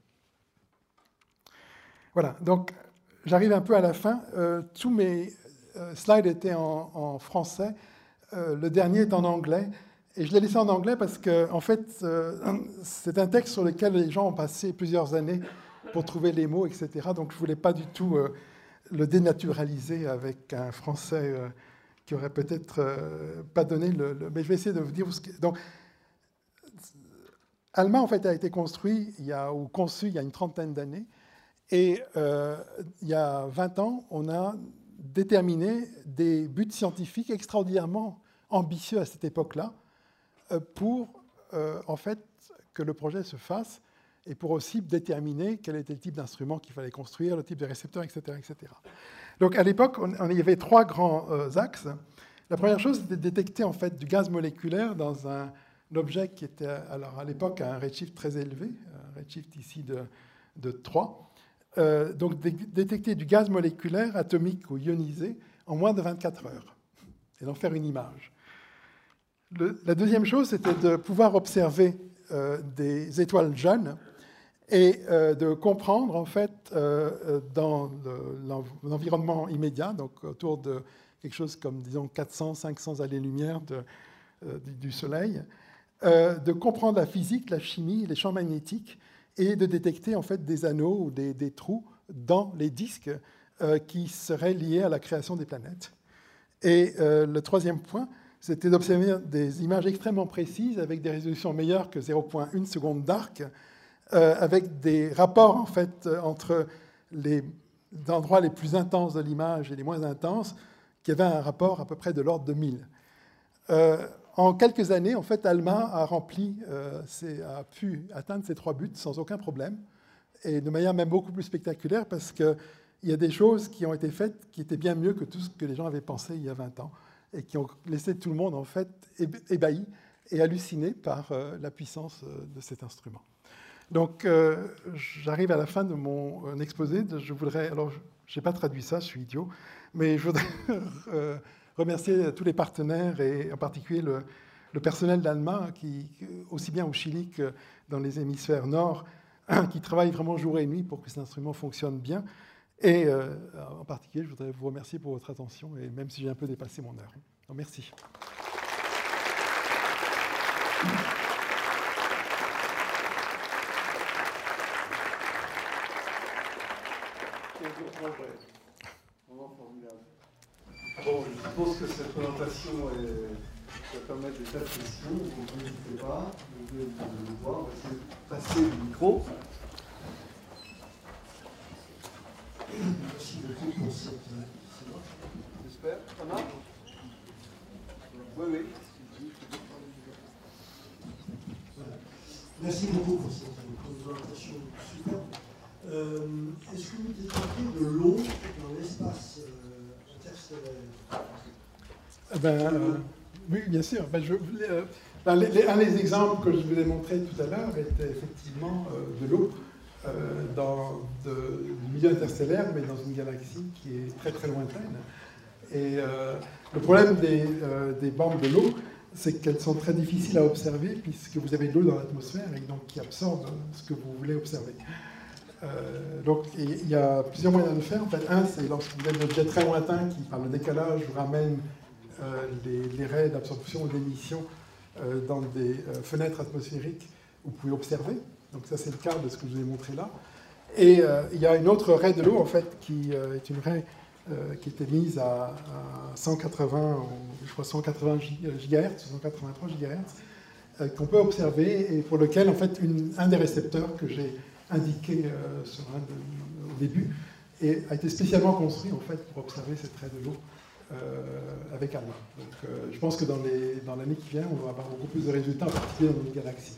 Voilà, donc j'arrive un peu à la fin. Euh, tous mes euh, slides étaient en, en français. Euh, le dernier est en anglais. Et je l'ai laissé en anglais parce que, en fait, euh, c'est un texte sur lequel les gens ont passé plusieurs années pour trouver les mots, et cetera. Donc, je ne voulais pas du tout euh, le dénaturaliser avec un français euh, qui aurait peut-être euh, pas donné le, le... Mais je vais essayer de vous dire... Ce que... Donc, ALMA, en fait, a été construit il y a, ou conçu il y a une trentaine d'années. Et euh, il y a vingt ans, on a déterminé des buts scientifiques extraordinairement ambitieux à cette époque-là pour, euh, en fait, que le projet se fasse et pour aussi déterminer quel était le type d'instrument qu'il fallait construire, le type de récepteur, et cetera, et cetera. Donc à l'époque, on, on, il y avait trois grands euh, axes. La première chose, c'était de détecter en fait du gaz moléculaire dans un, un objet qui était alors à l'époque à un redshift très élevé, un redshift ici de, de trois. Euh, donc dé détecter du gaz moléculaire atomique ou ionisé en moins de vingt-quatre heures et d'en faire une image. Le, la deuxième chose, c'était de pouvoir observer euh, des étoiles jeunes et euh, de comprendre, en fait, euh, dans l'environnement immédiat, donc autour de quelque chose comme, disons, quatre cents, cinq cents années-lumière euh, du Soleil, euh, de comprendre la physique, la chimie, les champs magnétiques, et de détecter, en fait, des anneaux ou des, des trous dans les disques euh, qui seraient liés à la création des planètes. Et euh, le troisième point, c'était d'observer des images extrêmement précises avec des résolutions meilleures que zéro virgule un seconde d'arc, euh, avec des rapports en fait entre les endroits les plus intenses de l'image et les moins intenses, qui avaient un rapport à peu près de l'ordre de mille. Euh, en quelques années, en fait, ALMA a rempli, euh, ses, a pu atteindre ces trois buts sans aucun problème, et de manière même beaucoup plus spectaculaire, parce qu'il y a des choses qui ont été faites qui étaient bien mieux que tout ce que les gens avaient pensé il y a vingt ans, et qui ont laissé tout le monde en fait ébahi et halluciné par euh, la puissance euh, de cet instrument. Donc, euh, j'arrive à la fin de mon euh, exposé. Je voudrais, alors, je n'ai pas traduit ça, je suis idiot, mais je voudrais euh, remercier tous les partenaires et en particulier le, le personnel d'ALMA, qui, aussi bien au Chili que dans les hémisphères nord, qui travaille vraiment jour et nuit pour que cet instrument fonctionne bien. Et euh, en particulier, je voudrais vous remercier pour votre attention, et même si j'ai un peu dépassé mon heure. Donc, merci. Vraiment formidable. Bon, je suppose que cette présentation est, va permettre des tas de questions. Vous n'hésitez pas, vous pouvez le voir. On va essayer de passer le micro. Merci beaucoup pour cette séance. J'espère. Ça marche? Oui, oui. Voilà. Merci beaucoup pour cette présentation superbe. Euh, Est-ce que vous détectez de l'eau dans l'espace euh, interstellaire? Ben, euh, oui, bien sûr. Ben, je, euh, ben, les, les, un des exemples que je vous ai montré tout à l'heure était effectivement euh, de l'eau euh, dans de, du milieu interstellaire, mais dans une galaxie qui est très très lointaine. Et euh, le problème des, euh, des bandes de l'eau, c'est qu'elles sont très difficiles à observer puisque vous avez de l'eau dans l'atmosphère et donc qui absorbe ce que vous voulez observer. Euh, donc il y a plusieurs moyens de le faire. En fait, un, c'est lorsque vous avez un objet très lointain qui, par le décalage, vous ramène euh, les, les raies d'absorption ou d'émission euh, dans des euh, fenêtres atmosphériques où vous pouvez observer. Donc ça, c'est le cas de ce que je vous ai montré là. Et euh, il y a une autre raie de l'eau, en fait, qui euh, est une raie euh, qui était mise à, à cent quatre-vingts, je crois cent quatre-vingts gigahertz, cent quatre-vingt-trois gigahertz, euh, qu'on peut observer et pour lequel, en fait, une, un des récepteurs que j'ai indiqué euh, sur un de, au début et a été spécialement construit, en fait, pour observer cette raie de l'eau euh, avec ALMA. Donc, euh, je pense que dans l'année dans qui vient, on va avoir beaucoup plus de résultats, en particulier dans une galaxie.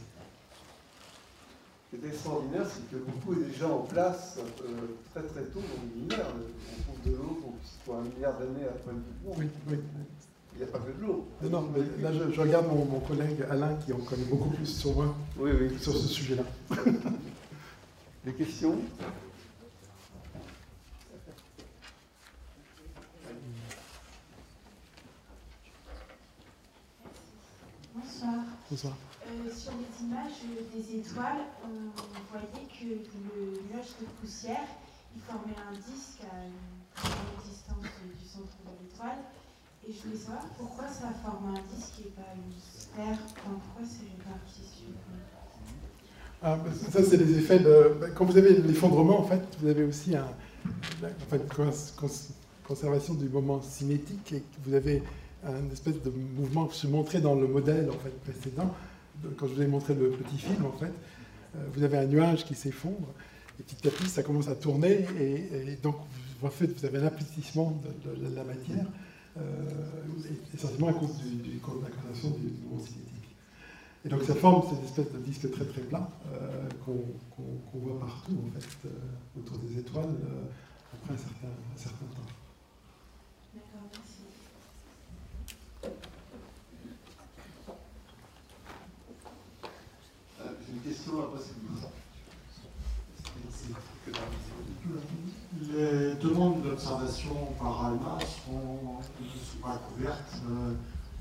Ce qui est extraordinaire, c'est que beaucoup est déjà en place euh, très très tôt dans l'univers. On trouve de l'eau pour un milliard d'années après le Big Bang. Oui, oui. Il n'y a pas que de l'eau. Non, non, mais là, je, je regarde mon, mon collègue Alain qui en connaît beaucoup plus sur moi, oui, oui. sur ce sujet-là. Des questions? Bonsoir. Bonsoir. Euh, sur les images des étoiles, on voyait que le nuage de poussière, il formait un disque à une grande distance du centre de l'étoile. Et je voulais savoir pourquoi ça forme un disque et pas une sphère. Enfin, pourquoi c'est réparti sur Ah, ça, c'est les effets de... Quand vous avez l'effondrement, en fait, vous avez aussi un, en fait, une conservation du moment cinétique et vous avez un espèce de mouvement que je montrais dans le modèle en fait, précédent. Quand je vous ai montré le petit film, en fait, vous avez un nuage qui s'effondre et petit à petit, ça commence à tourner et, et donc, en fait, vous avez un aplatissement de, de, de la matière, euh, essentiellement à cause du, du, de la conservation du moment cinétique. Et donc ça forme cette espèce de disque très très plat euh, qu'on qu'on, qu'on voit partout en fait, euh, autour des étoiles euh, après un certain, un certain temps. D'accord, merci. Euh, J'ai une question après, c'est Les demandes d'observation par ALMA seront, ne sont pas couvertes euh,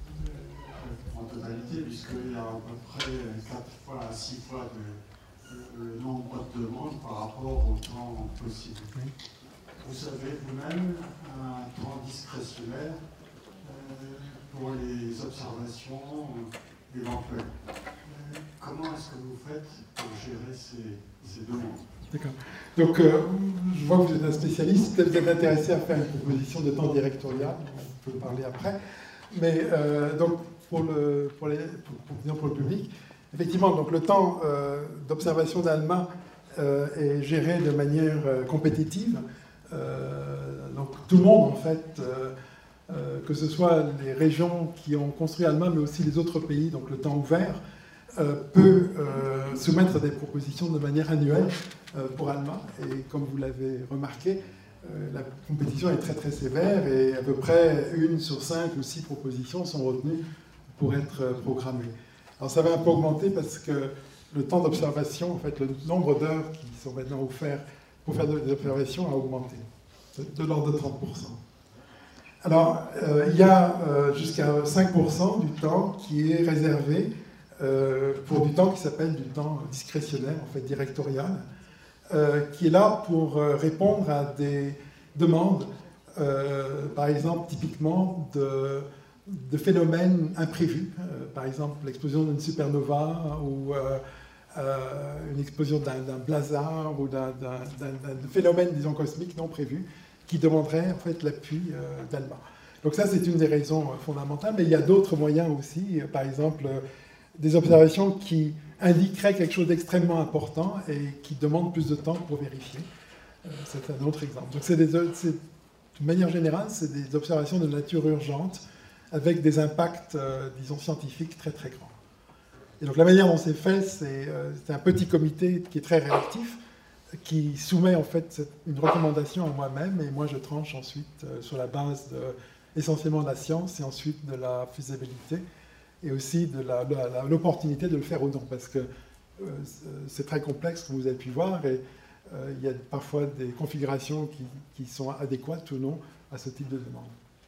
en totalité, puisqu'il y a à peu près quatre fois à six fois de, le nombre de demandes par rapport au temps possible. Vous savez vous-même un temps discrétionnaire euh, pour les observations euh, éventuelles. Euh, comment est-ce que vous faites pour gérer ces, ces demandes? D'accord. Donc, euh, je vois que vous êtes un spécialiste, peut-être que vous êtes intéressé à faire une proposition de temps directorial, on peut en parler après. Mais euh, donc, pour le, pour, les, pour, pour, pour le public, effectivement, donc, le temps euh, d'observation d'ALMA euh, est géré de manière euh, compétitive. Euh, donc, tout le monde, en fait, euh, euh, que ce soit les régions qui ont construit ALMA, mais aussi les autres pays, donc le temps ouvert, euh, peut euh, soumettre des propositions de manière annuelle euh, pour ALMA. Et comme vous l'avez remarqué, euh, la compétition est très très sévère et à peu près une sur cinq ou six propositions sont retenues pour être programmées. Alors ça va un peu augmenter parce que le temps d'observation, en fait, le nombre d'heures qui sont maintenant offertes pour faire des observations a augmenté, de l'ordre de trente pour cent. Alors, euh, il y a euh, jusqu'à cinq pour cent du temps qui est réservé euh, pour du temps qui s'appelle du temps discrétionnaire, en fait directorial, euh, qui est là pour euh, répondre à des demandes, euh, par exemple, typiquement de, de phénomènes imprévus, euh, par exemple l'explosion d'une supernova ou euh, euh, une explosion d'un, d'un blazar ou d'un, d'un, d'un, d'un phénomène, disons, cosmique non prévu, qui demanderait en fait l'appui euh, d'ALMA. Donc ça, c'est une des raisons euh, fondamentales, mais il y a d'autres moyens aussi, euh, par exemple euh, des observations qui indiqueraient quelque chose d'extrêmement important et qui demandent plus de temps pour vérifier. Euh, c'est un autre exemple. Donc c'est des, c'est, de manière générale, c'est des observations de nature urgente avec des impacts, euh, disons, scientifiques très très grands. Et donc la manière dont c'est fait, c'est, euh, c'est un petit comité qui est très réactif, qui soumet en fait une recommandation à moi-même, et moi je tranche ensuite euh, sur la base de, essentiellement de la science et ensuite de la faisabilité et aussi de, la, de la, l'opportunité de le faire ou non, parce que euh, c'est très complexe comme vous avez pu voir et euh, il y a parfois des configurations qui, qui sont adéquates ou non à ce type de demande.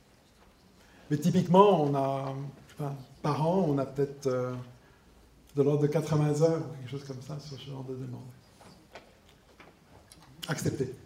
Mais typiquement, on a, enfin, par an, on a peut-être euh, de l'ordre de quatre-vingts heures ou quelque chose comme ça sur ce genre de demande. Accepté.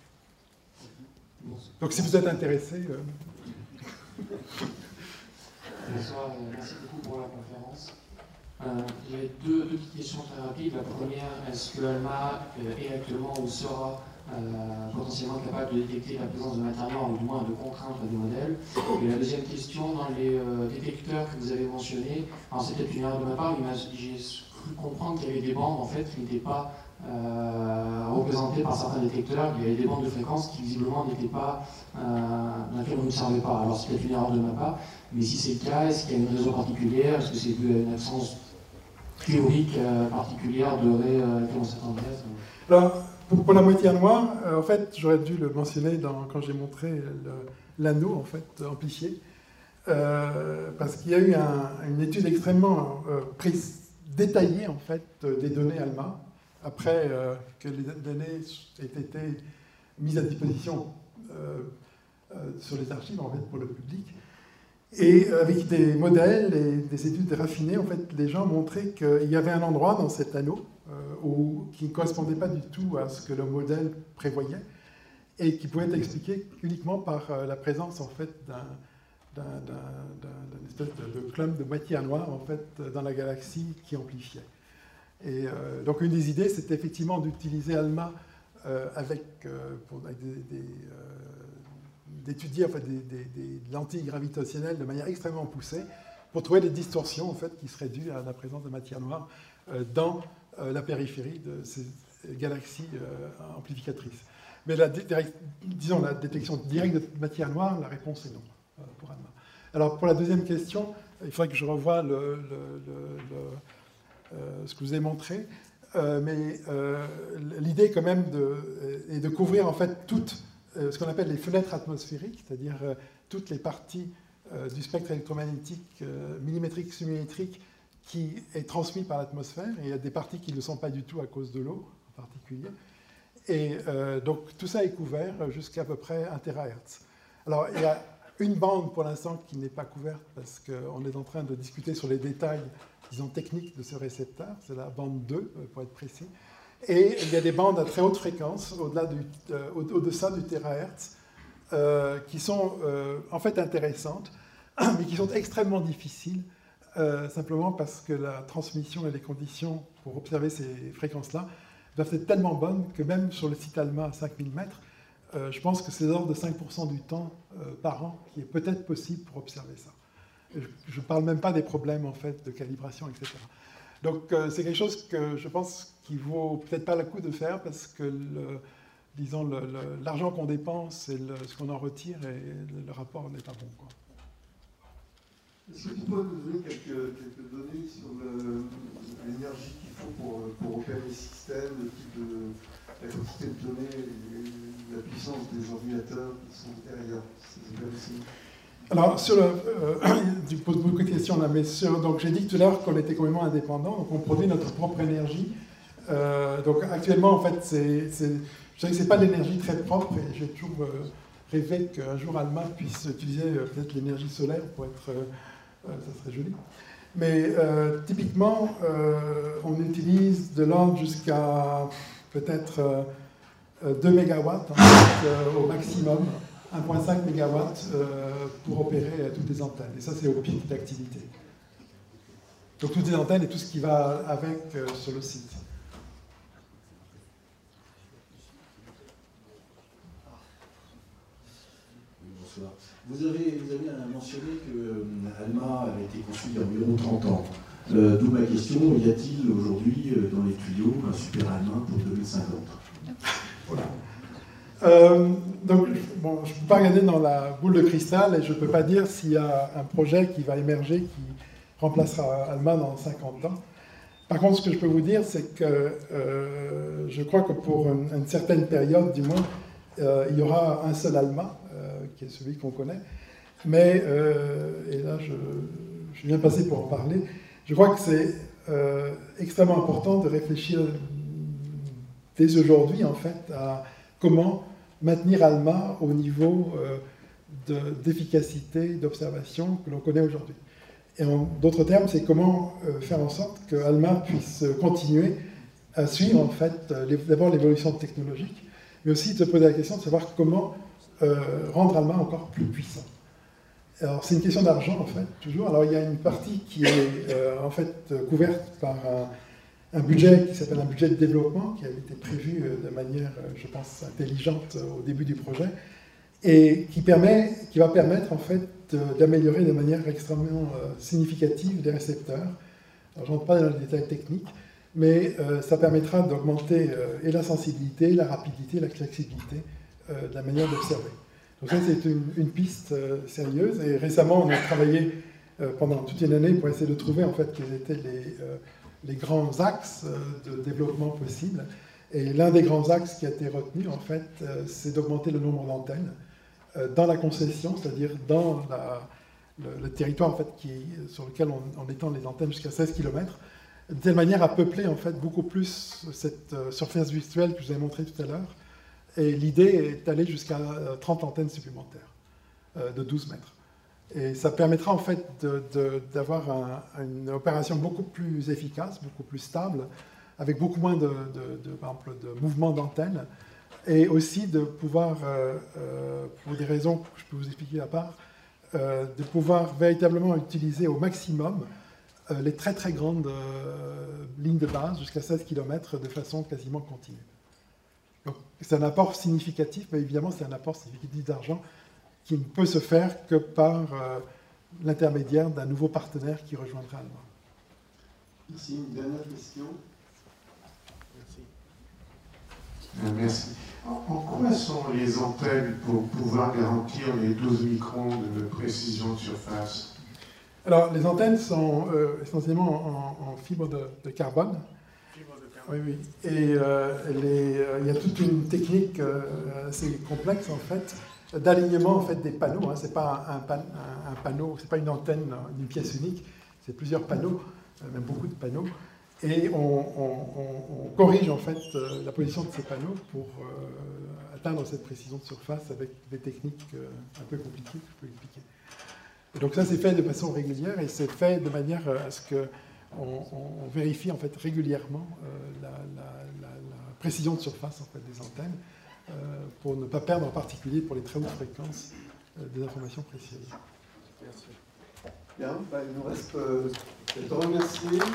Donc si vous êtes intéressé... Euh... Bonsoir, merci beaucoup pour la conférence. Euh, J'avais deux, deux petites questions très rapides. La première, est-ce que ALMA euh, est actuellement ou sera euh, potentiellement capable de détecter la présence de matière noire ou du moins de contraintes à des modèles? Et la deuxième question, dans les euh, détecteurs que vous avez mentionnés, alors c'est peut-être une erreur de ma part, mais j'ai cru comprendre qu'il y avait des bandes en fait qui n'étaient pas Euh, représentés par certains détecteurs, il y avait des bandes de fréquences qui visiblement n'étaient pas, euh, dans lesquelles on ne savait pas. Alors c'est peut-être une erreur de ma part, mais si c'est le cas, est-ce qu'il y a une raison particulière? Est-ce que c'est une absence théorique euh, particulière devrait euh, être dans cette thèse? Alors, pour, pour la moitié noire, euh, en fait, j'aurais dû le mentionner dans, quand j'ai montré le, l'anneau en fait, amplifié, euh, parce qu'il y a eu un, une étude extrêmement euh, prise, détaillée en fait, des données ALMA, après euh, que les données aient été mises à disposition euh, euh, sur les archives en fait, pour le public. Et avec des modèles et des études raffinées, en fait, les gens montraient qu'il y avait un endroit dans cet anneau euh, où, qui ne correspondait pas du tout à ce que le modèle prévoyait et qui pouvait être expliqué uniquement par euh, la présence en fait, d'un, d'un, d'un, d'un espèce de, de clump de matière noire en fait, dans la galaxie qui amplifiait. Et euh, donc une des idées, c'était effectivement d'utiliser ALMA euh, avec, euh, pour, avec des, des, euh, d'étudier en fait, des, des, des lentilles gravitationnelles de manière extrêmement poussée pour trouver des distorsions en fait, qui seraient dues à la présence de matière noire euh, dans euh, la périphérie de ces galaxies euh, amplificatrices. Mais la, disons, la détection directe de matière noire, la réponse est non euh, pour ALMA. Alors pour la deuxième question, il faudrait que je revoie le... le, le, le euh, ce que je vous ai montré. Euh, mais euh, l'idée quand même de, est de couvrir en fait toutes euh, ce qu'on appelle les fenêtres atmosphériques, c'est-à-dire euh, toutes les parties euh, du spectre électromagnétique euh, millimétrique, submillimétrique qui est transmis par l'atmosphère, et il y a des parties qui ne le sont pas du tout à cause de l'eau en particulier. Et euh, donc tout ça est couvert jusqu'à peu près un térahertz. Alors il y a une bande pour l'instant qui n'est pas couverte parce qu'on est en train de discuter sur les détails, disons, techniques de ce récepteur, c'est la bande deux pour être précis. Et il y a des bandes à très haute fréquence, au-delà du, euh, au-deçà du térahertz, euh, qui sont euh, en fait intéressantes, mais qui sont extrêmement difficiles, euh, simplement parce que la transmission et les conditions pour observer ces fréquences-là doivent être tellement bonnes que même sur le site ALMA à cinq mille mètres, euh, je pense que c'est l'ordre de cinq pour cent du temps euh, par an qui est peut-être possible pour observer ça. Je ne parle même pas des problèmes en fait, de calibration, et cetera. Donc euh, c'est quelque chose que je pense qu'il vaut peut-être pas le coup de faire parce que le, disons, le, le, l'argent qu'on dépense et le, ce qu'on en retire, et le, le rapport n'est pas bon, quoi. Est-ce que tu peux nous donner quelques, quelques données sur le, l'énergie qu'il faut pour, pour opérer les systèmes, le type de, la quantité de données, et la puissance des ordinateurs qui sont derrière ces opérations? Alors, sur le, euh, tu poses beaucoup de questions là, mais sur, donc j'ai dit tout à l'heure qu'on était complètement indépendant, donc on produit notre propre énergie. Euh, donc actuellement, en fait, c'est, c'est, je dirais que c'est pas de l'énergie très propre, et j'ai toujours euh, rêvé qu'un jour ALMA puisse utiliser euh, peut-être l'énergie solaire pour être, euh, euh, ça serait joli. Mais euh, typiquement, euh, on utilise de l'ordre jusqu'à peut-être euh, deux mégawatts en fait, euh, au maximum. un virgule cinq mégawatts euh, pour opérer euh, toutes les antennes. Et ça, c'est au pic d'activité. Donc toutes les antennes et tout ce qui va avec euh, sur le site. Oui, bonsoir. Vous avez, vous avez mentionné que euh, ALMA avait été conçu il y a environ trente ans. Euh, d'où ma question, y a-t-il aujourd'hui euh, dans les tuyaux un super ALMA pour deux mille cinquante? Voilà. Euh, donc, bon, je ne peux pas regarder dans la boule de cristal et je ne peux pas dire s'il y a un projet qui va émerger qui remplacera ALMA dans cinquante ans. Par contre, ce que je peux vous dire, c'est que euh, je crois que pour une, une certaine période, du moins, euh, il y aura un seul ALMA, euh, qui est celui qu'on connaît. Mais, euh, et là, je, je viens passer pour en parler, je crois que c'est euh, extrêmement important de réfléchir dès aujourd'hui, en fait, à comment maintenir ALMA au niveau euh, de, d'efficacité, d'observation que l'on connaît aujourd'hui. Et en d'autres termes, c'est comment euh, faire en sorte que ALMA puisse continuer à suivre, en fait, les, d'abord l'évolution technologique, mais aussi de se poser la question de savoir comment euh, rendre ALMA encore plus puissant. Alors, c'est une question d'argent, en fait, toujours. Alors, il y a une partie qui est, euh, en fait, couverte par un, un budget qui s'appelle un budget de développement, qui a été prévu de manière, je pense, intelligente au début du projet, et qui, permet, qui va permettre, en fait, d'améliorer de manière extrêmement significative les récepteurs. Alors, je ne rentre pas dans les détails techniques, mais euh, ça permettra d'augmenter euh, et la sensibilité, la rapidité, la flexibilité euh, de la manière d'observer. Donc ça, c'est une, une piste euh, sérieuse, et récemment, on a travaillé euh, pendant toute une année pour essayer de trouver, en fait, quels étaient les... Euh, les grands axes de développement possibles. Et l'un des grands axes qui a été retenu, en fait, c'est d'augmenter le nombre d'antennes dans la concession, c'est-à-dire dans la, le, le territoire en fait, qui, sur lequel on, on étend les antennes jusqu'à seize kilomètres, de telle manière à peupler en fait, beaucoup plus cette surface virtuelle que je vous ai montré tout à l'heure. Et l'idée est d'aller jusqu'à trente antennes supplémentaires de douze mètres. Et ça permettra en fait de, de, d'avoir un, une opération beaucoup plus efficace, beaucoup plus stable, avec beaucoup moins de, de, de, par exemple, de mouvements d'antenne, et aussi de pouvoir, euh, euh, pour des raisons que je peux vous expliquer à part, euh, de pouvoir véritablement utiliser au maximum euh, les très très grandes euh, lignes de base, jusqu'à seize kilomètres, de façon quasiment continue. Donc c'est un apport significatif, mais évidemment c'est un apport significatif d'argent qui ne peut se faire que par euh, l'intermédiaire d'un nouveau partenaire qui rejoindra ALMA. Merci. Une dernière question. Merci. Euh, merci. En, en quoi sont les antennes pour pouvoir garantir les douze microns de précision de surface? Alors, les antennes sont euh, essentiellement en, en fibre de, de carbone. Oui, oui. Et euh, les, euh, il y a toute une technique euh, assez complexe, en fait, d'alignement en fait, des panneaux. Hein. Ce n'est pas un, pan, un, un panneau, ce n'est pas une antenne d'une pièce unique, c'est plusieurs panneaux, euh, même beaucoup de panneaux. Et on, on, on, on corrige en fait euh, la position de ces panneaux pour euh, atteindre cette précision de surface avec des techniques euh, un peu compliquées que je peux expliquer. Et donc ça, c'est fait de façon régulière et c'est fait de manière à ce que On, on vérifie en fait régulièrement euh, la, la, la, la précision de surface en fait, des antennes euh, pour ne pas perdre en particulier pour les très hautes fréquences euh, des informations précieuses. Merci. Bien, bah, il nous reste euh, à te remercier. Merci.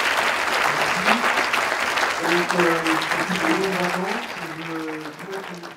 Donc, euh,